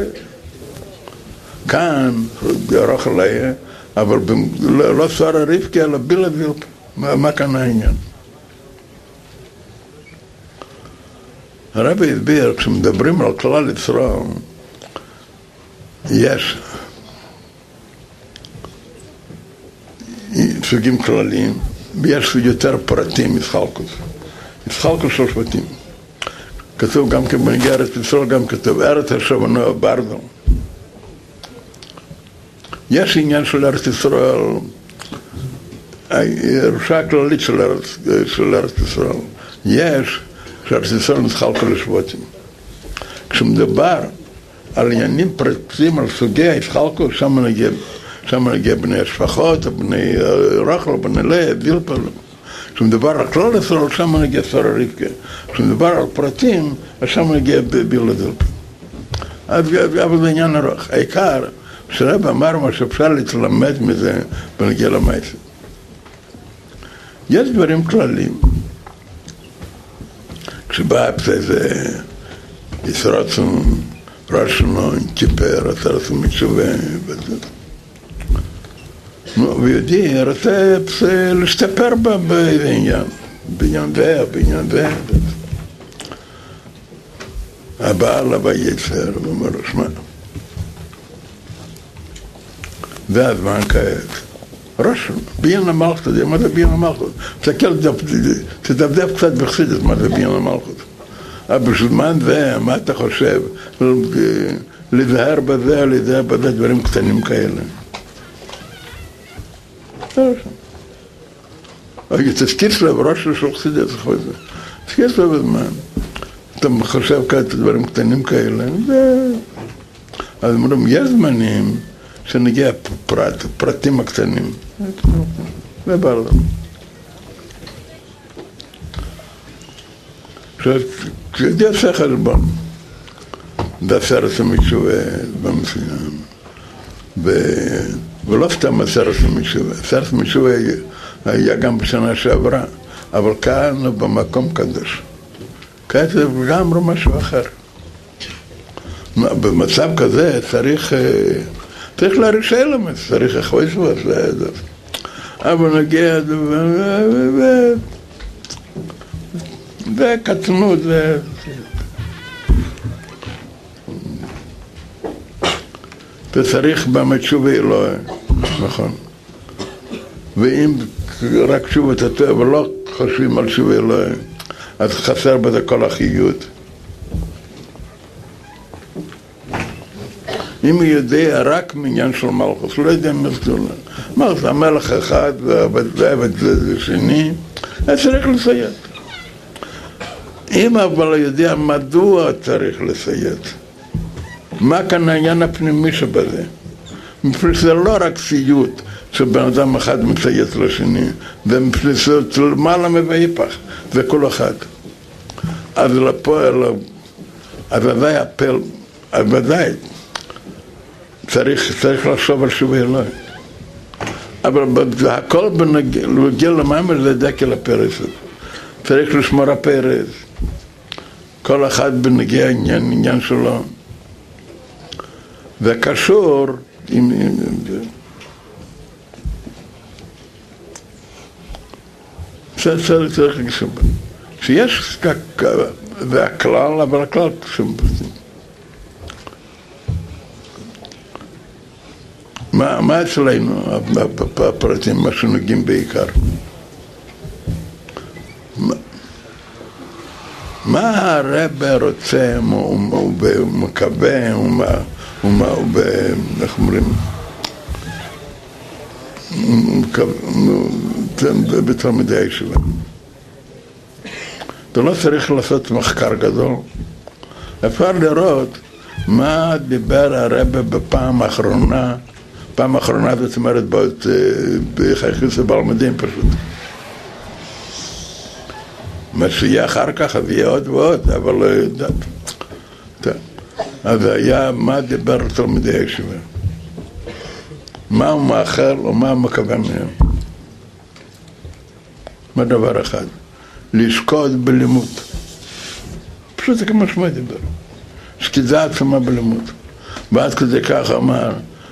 כאן רוחלה, אבל לא שרה רבקה, אלא בילה וילפה. מה כאן העניין? הרבי הסביר, כשמדברים על כלל ישראל, יש סוגים כלליים, ויש יותר פרטים, ישחלקוס של שבטים. כתוב גם כן בנגיע ארץ ישראל, גם כתוב ארץ השבנו ברזל. יש עניין של ארץ ישראל, הירושה הכללית של ארץ ישראל. יש שארץ ישראל נחלקו לשבטים. כשמדבר על עניינים פרטיים, על סוגי הישחלקוס, שם נגיע בני השפחות, בני רחל, בני לאה, וילפל. כשמדבר על כלל ישראל, שם נגיע שרה רבקה. כשמדבר על פרטים, שם נגיע בילה וילפל. אבל זה עניין ארוך. העיקר, שרב אמר מה שאפשר להתלמד מזה בנגיע למעשה. יש דברים כלליים. כשבא איזה ישרצון, רשנון, כיפר, עשרצון מתשובה וזה. ויהודי רוצה להשתפר באיזה עניין, בעניין זה. הבעל הבא יצר, הוא אומר לו, שמע, זה הזמן כעת. רשום, בעניין המלכות, מה זה בעניין המלכות? תדפדף קצת בחסידות, מה זה בעניין המלכות? אבל בזמן זה, מה אתה חושב? להיזהר בזה, דברים קטנים כאלה. תזכיר שלו בראש של חסידות, תזכיר שלו בזמן. אתה חושב כאלה דברים קטנים כאלה, אז אומרים, יש זמנים שנגיע פרטים הקטנים. זה ברור. כשזה עושה חשבון בעשרת המשובה במסוים, ולא סתם עשרת המשובה, עשרת המשובה היה גם בשנה שעברה, אבל כאן במקום קדוש. כאן זה גם משהו אחר. במצב כזה צריך להריש אלמנט, צריך אחרי שבועות, אבל נגיע וקטנות וצריך באמת תשובה אלוהי, נכון. ואם רק תשובה תתוה ולא חושבים על תשובה אלוהי, אז חסר בזה כל החיות. אם הוא יודע רק מעניין של מלכוס, לא יודע מה זה עולם. מה זה המלך אחד והעבד שני, אז צריך לציית. אם אבל הוא יודע מדוע צריך לציית, מה כאן העניין הפנימי שבזה? זה לא רק סיוט שבן אדם אחד מציית לשני, ומפליסות למעלה מבהיפך, זה כל אחד. אז לפועל, אז ודאי הפל, אז ודאי, צריך לחשוב על שובה אלוהי. אבל הכל בנגיע למאמר זה דקל הפרס. צריך לשמור הפרס. כל אחד בנגיע עניין שלו. וקשור עם צריך לשמור. שיש והכלל, אבל הכלל שום פרטים. מה אצלנו הפרטים, מה שנוגעים בעיקר? מה הרב רוצה, הוא מקווה, איך אומרים? בתלמידי הישיבה. אתה לא צריך לעשות מחקר גדול. אפשר לראות מה דיבר הרב בפעם האחרונה, פעם האחרונה זאת אומרת בחייכוס הבלמדים פשוט. מה שיהיה אחר כך, אז יהיה עוד ועוד, אבל לא יודעת. אז היה מה דיבר תלמידי הישיבה. מה הוא מאחל או מה הוא מקווה מהם. מה דבר אחד? לשקוד בלימוד. פשוט זה כמו שמה דיבר. שקידה עצמה בלימוד. ועד כדי כך אמר,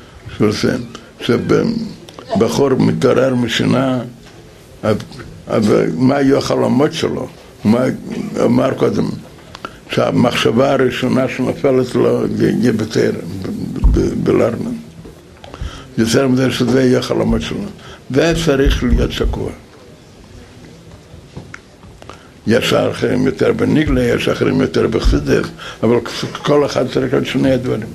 שבחור מתעורר משינה, אז מה היו החלומות שלו? הוא אמר קודם, שהמחשבה הראשונה שנפלת לו יהיה בתאר, בלרנן. יותר מדי שזה יהיה החלומות שלו. זה צריך להיות שקוע. יש אחרים יותר בניגלה, יש אחרים יותר בחסידות, אבל כל אחד צריך להיות שני הדברים.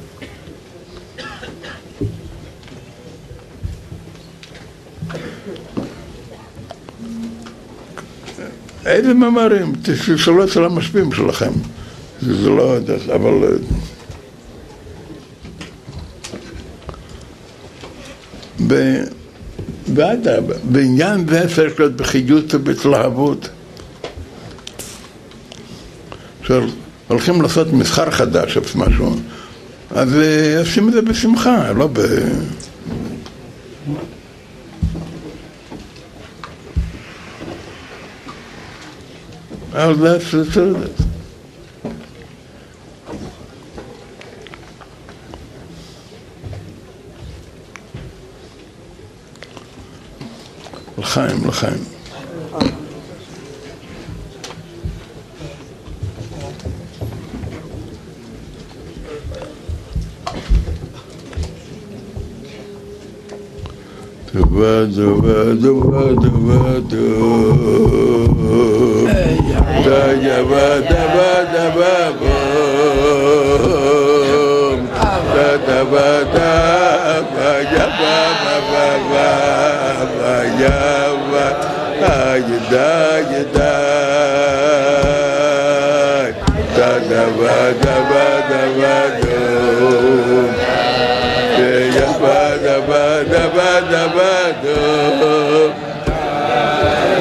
איזה מאמרים, תשאלו אצל המשפיעים שלכם. זה לא יודע, אבל... בעניין זה צריך להיות בחיות ובהתלהבות. הולכים לעשות מסחר חדש או משהו, אז עושים את זה בשמחה, לא ב... אבל זה בסדר. לחיים, לחיים. דובה דובה דובה דובה דובה דבה דבה דבה בום דבה דבה יבה בבה יבה ידה ידה דבה דבה דבה דום יבה דבה דבה דבה דום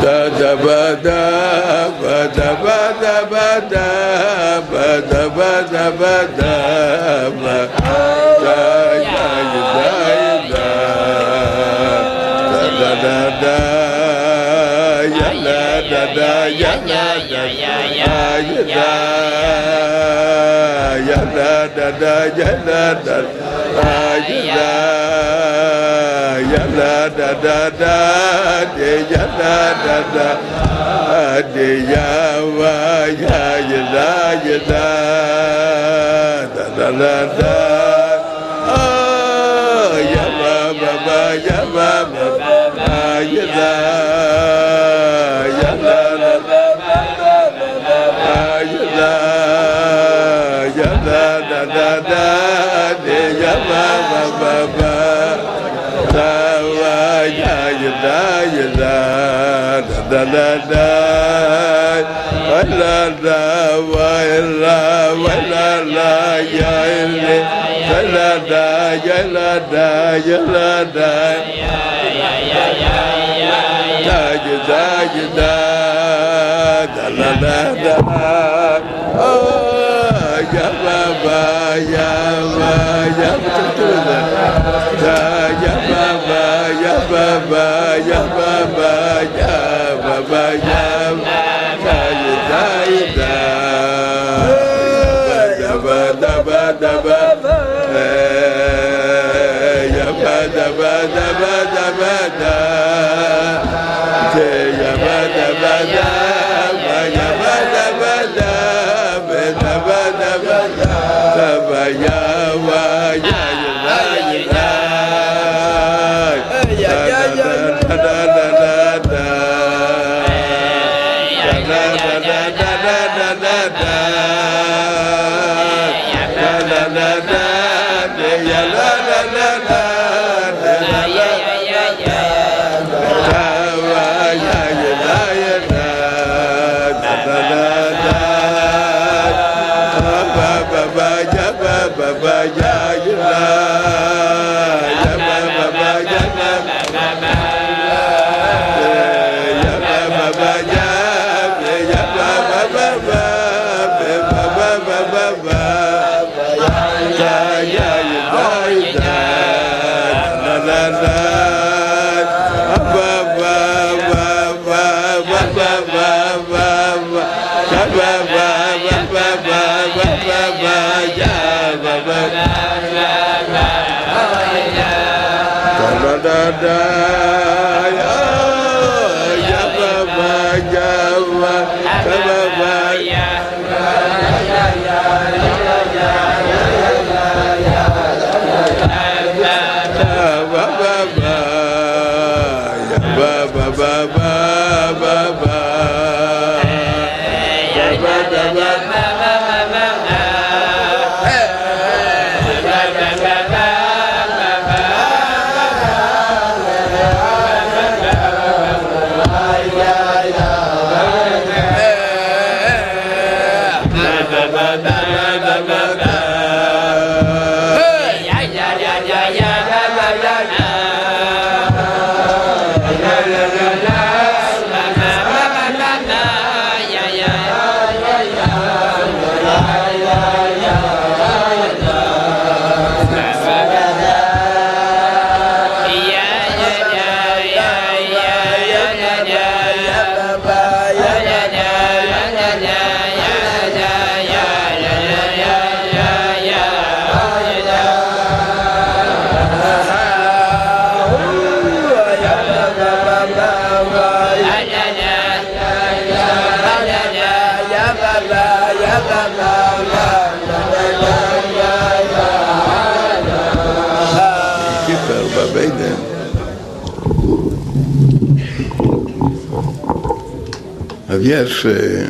אז יש,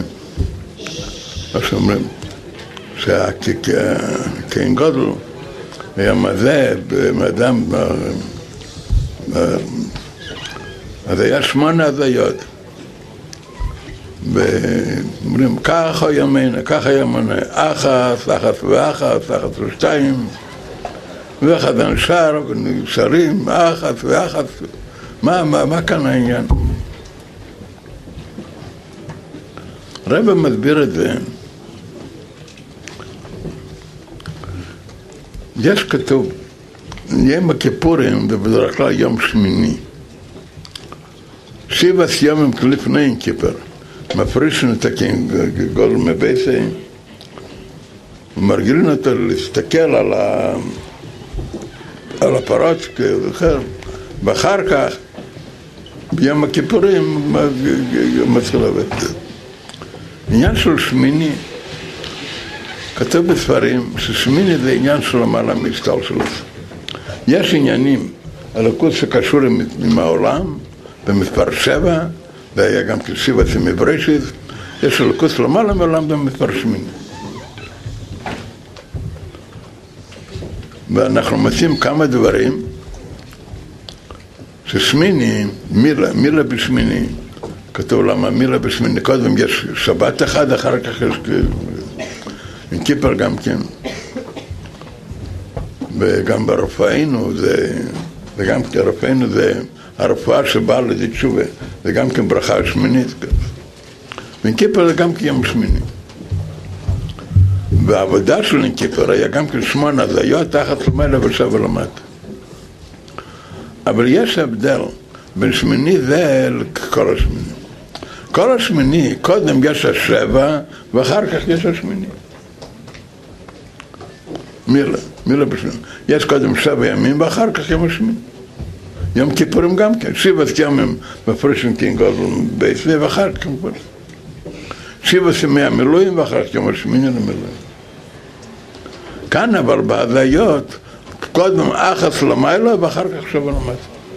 מה שאומרים, שהכהן גודל היה מזה באדם, אז היה 8 הזיות. ואומרים, ככה ימינה, ככה ימינה, אחת ושתיים, ואחת הנשר, ונשארים, אחת, מה כאן העניין? הרב מסביר את זה. יש כתוב, יום הכיפורים זה בדרך כלל יום שמיני. 7 ימים לפני כיפר, מפרישים את הגול מבייסי, ומרגילים אותו להסתכל על הפרות כזכר, ואחר כך, ביום הכיפורים, מתחיל לעבוד. עניין של שמיני, כתוב בספרים ששמיני זה עניין של למעלה מהשתלשלות. יש עניינים, הליקוט שקשור עם העולם, במספר 7, והיה גם כשבע מבראשית, יש הליקוט למעלה מהעולם במספר 8. ואנחנו מוצאים כמה דברים ששמיני, מילה בשמיני, כתוב למה מילה בשמיני, קודם יש שבת אחד, אחר כך יש כיפר גם כן, וגם ברפואנו וגם ברפואנו זה הרפואה שבאה לידי תשובה, זה גם כן ברכה שמינית, וכיפר זה גם כן יום שמיני. והעבודה של כיפר היה גם כן 8 הזיות תחת למעלה ו7 למטה. אבל יש הבדל בין שמיני זה לכל השמיני. כל השמיני, קודם יש 7 ואחר כך יש השמיני. מילה בשביל. יש קודם 7 ימים ואחר כך יום השמיני. יום כיפורים גם כן. 7 ימים מפרישים כינגול בייס ואחר כך כמובן. 7 ימי המילואים ואחר כך יום השמיני למילואים. כאן אבל בהזיות, קודם אחס למעלה ואחר כך 7 למטה.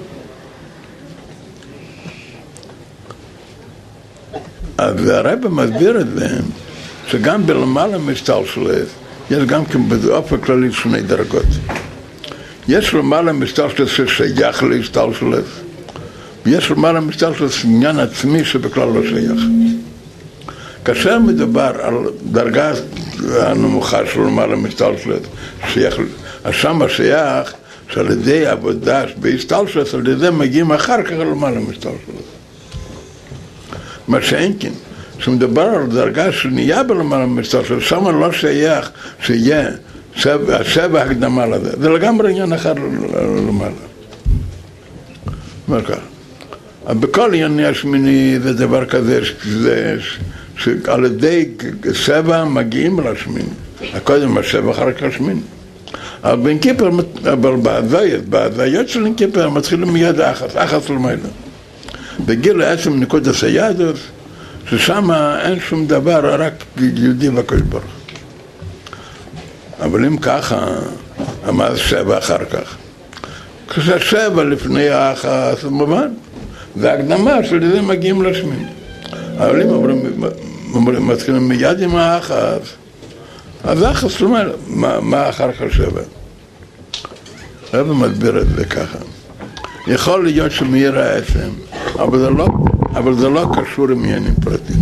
אז הרב מסביר את זה, שגם בלמעלה משתלשלות, יש גם כן באופן כללי 2 דרגות. יש למעלה משתלשלות ששייך להשתלשלות, ויש למעלה משתלשלות עניין עצמי שבכלל לא שייך. כאשר מדובר על דרגה הנמוכה של למעלה משתלשלות, השם השייך שעל ידי עבודה בהשתלשלות, על ידי מגיעים אחר כך למעלה משתלשלות. מה שאין כן, כשמדבר על דרגה שנהיה בלמעלה משתלשלות, שם לא שייך שיהיה השבע הקדמה לזה, זה לגמרי עניין אחר למעלה. מה כך? בכל עניין השמיני זה דבר כזה שעל ידי 7 מגיעים לשמיני, הקודם 7 אחר כך שמיני. אבל בין כיפר, אבל בהזיות של כיפר מתחילים מיד אחס למעלה. בגיל 10 נקודת היהדות, ששם אין שום דבר, רק יהודי והקדוש ברוך הוא. אבל אם ככה, אמר 7 אחר כך. כש7 לפני האחס, מובן, זה הקדמה שלזה מגיעים לשמיני. אבל אם אומרים, מתחילים מיד עם האחס, אז האחס למעלה, מה אחר כך 7? הרב מסביר את זה ככה. יכול להיות שמאיר העצם, אבל זה לא קשור עם עניינים פרטיים.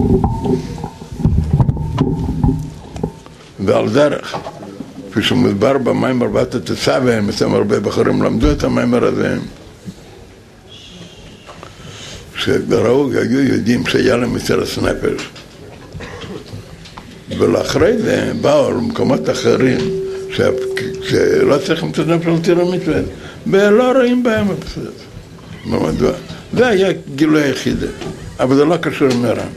ועל דרך, כפי שמדבר במיימר בת התצווה, מסתם הרבה בחורים למדו את המיימר הזה, שראו, היו יודעים שהיה להם מסירת נפש. ולאחרי זה באו למקומות אחרים, שלא צריכים מסירת נפש על תירה מצוות, ולא רואים בהם הפסד. מדוע? זה היה גילוי היחיד, אבל זה לא קשור עם מרם.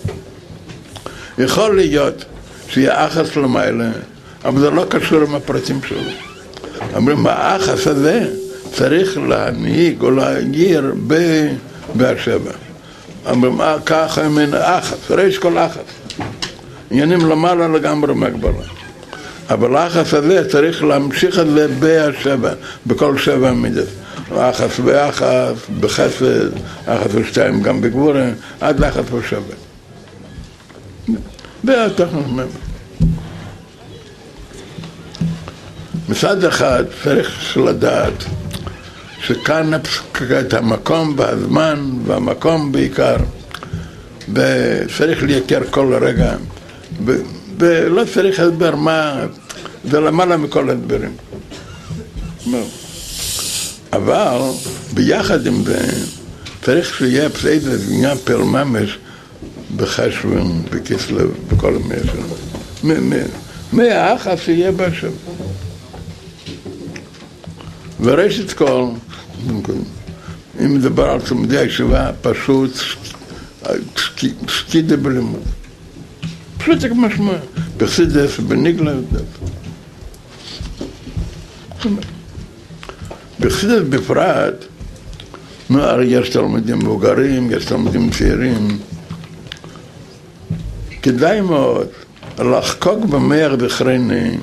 יכול להיות שיהיה אחס למעלה, אבל זה לא קשור עם הפרטים שלו. אומרים, האחס הזה צריך להנהיג או להגיר בהשבע. אומרים, ככה מן אחס, ריש כל אחס. עניינים למעלה לגמרי מהגבלה. אבל האחס הזה צריך להמשיך את זה בהשבע, בכל 7 מידות. אחס ואחס, בחסד, אחס ו2 גם בגבורה, עד לאחס ו7. מצד אחד צריך לדעת שכאן את המקום והזמן והמקום בעיקר, וצריך לייקר כל רגע, ולא צריך לדבר מה, זה למעלה מכל הדברים. אבל ביחד עם זה צריך שיהיה פסייד עניין פר ממש בחשוון, בכסלו, בכל המאה. מהאחת שיהיה בשם. וראשית כל, אם מדבר על תלמידי הישיבה, פשוט שקידה בלימוד. פשוט כמשמע, בחסידות ובניגלה. בחסידות בפרט, יש תלמידים מבוגרים, יש תלמידים צעירים. כדאי מאוד לחקוק במאה בחרני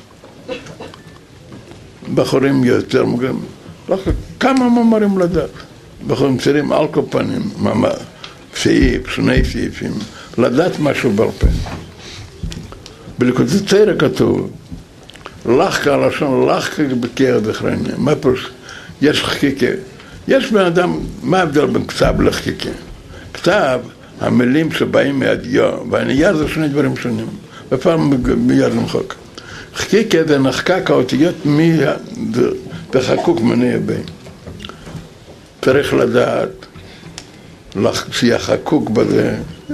בחורים יותר מוגרים. כמה מאמרים לדעת. בחורים צעירים על כל פנים, סעיף, שני סעיפים, לדעת משהו בעל פה. בליקוטי תורה כתוב, לחקה לשון, לחקה בקרב בחרני. מה פירוש? יש חקיקה. יש בן אדם, מה ההבדל בין כתב לחקיקה? כתב, המילים שבאים מהדיו, והנייר זה שני דברים שונים. בפעם מיד למחוק. חקיקה זה נחקק האותיות בחקוק מני הבאים. צריך לדעת שיהיה חקוק בזה.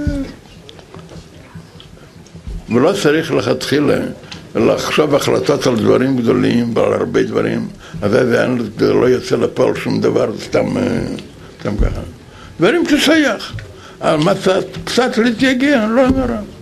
ולא צריך לכתחילה לחשוב החלטות על דברים גדולים ועל הרבה דברים. אז זה לא יוצא לפועל שום דבר, זה סתם ככה. דברים ששייך. על קצת להתייגע, לא נורא.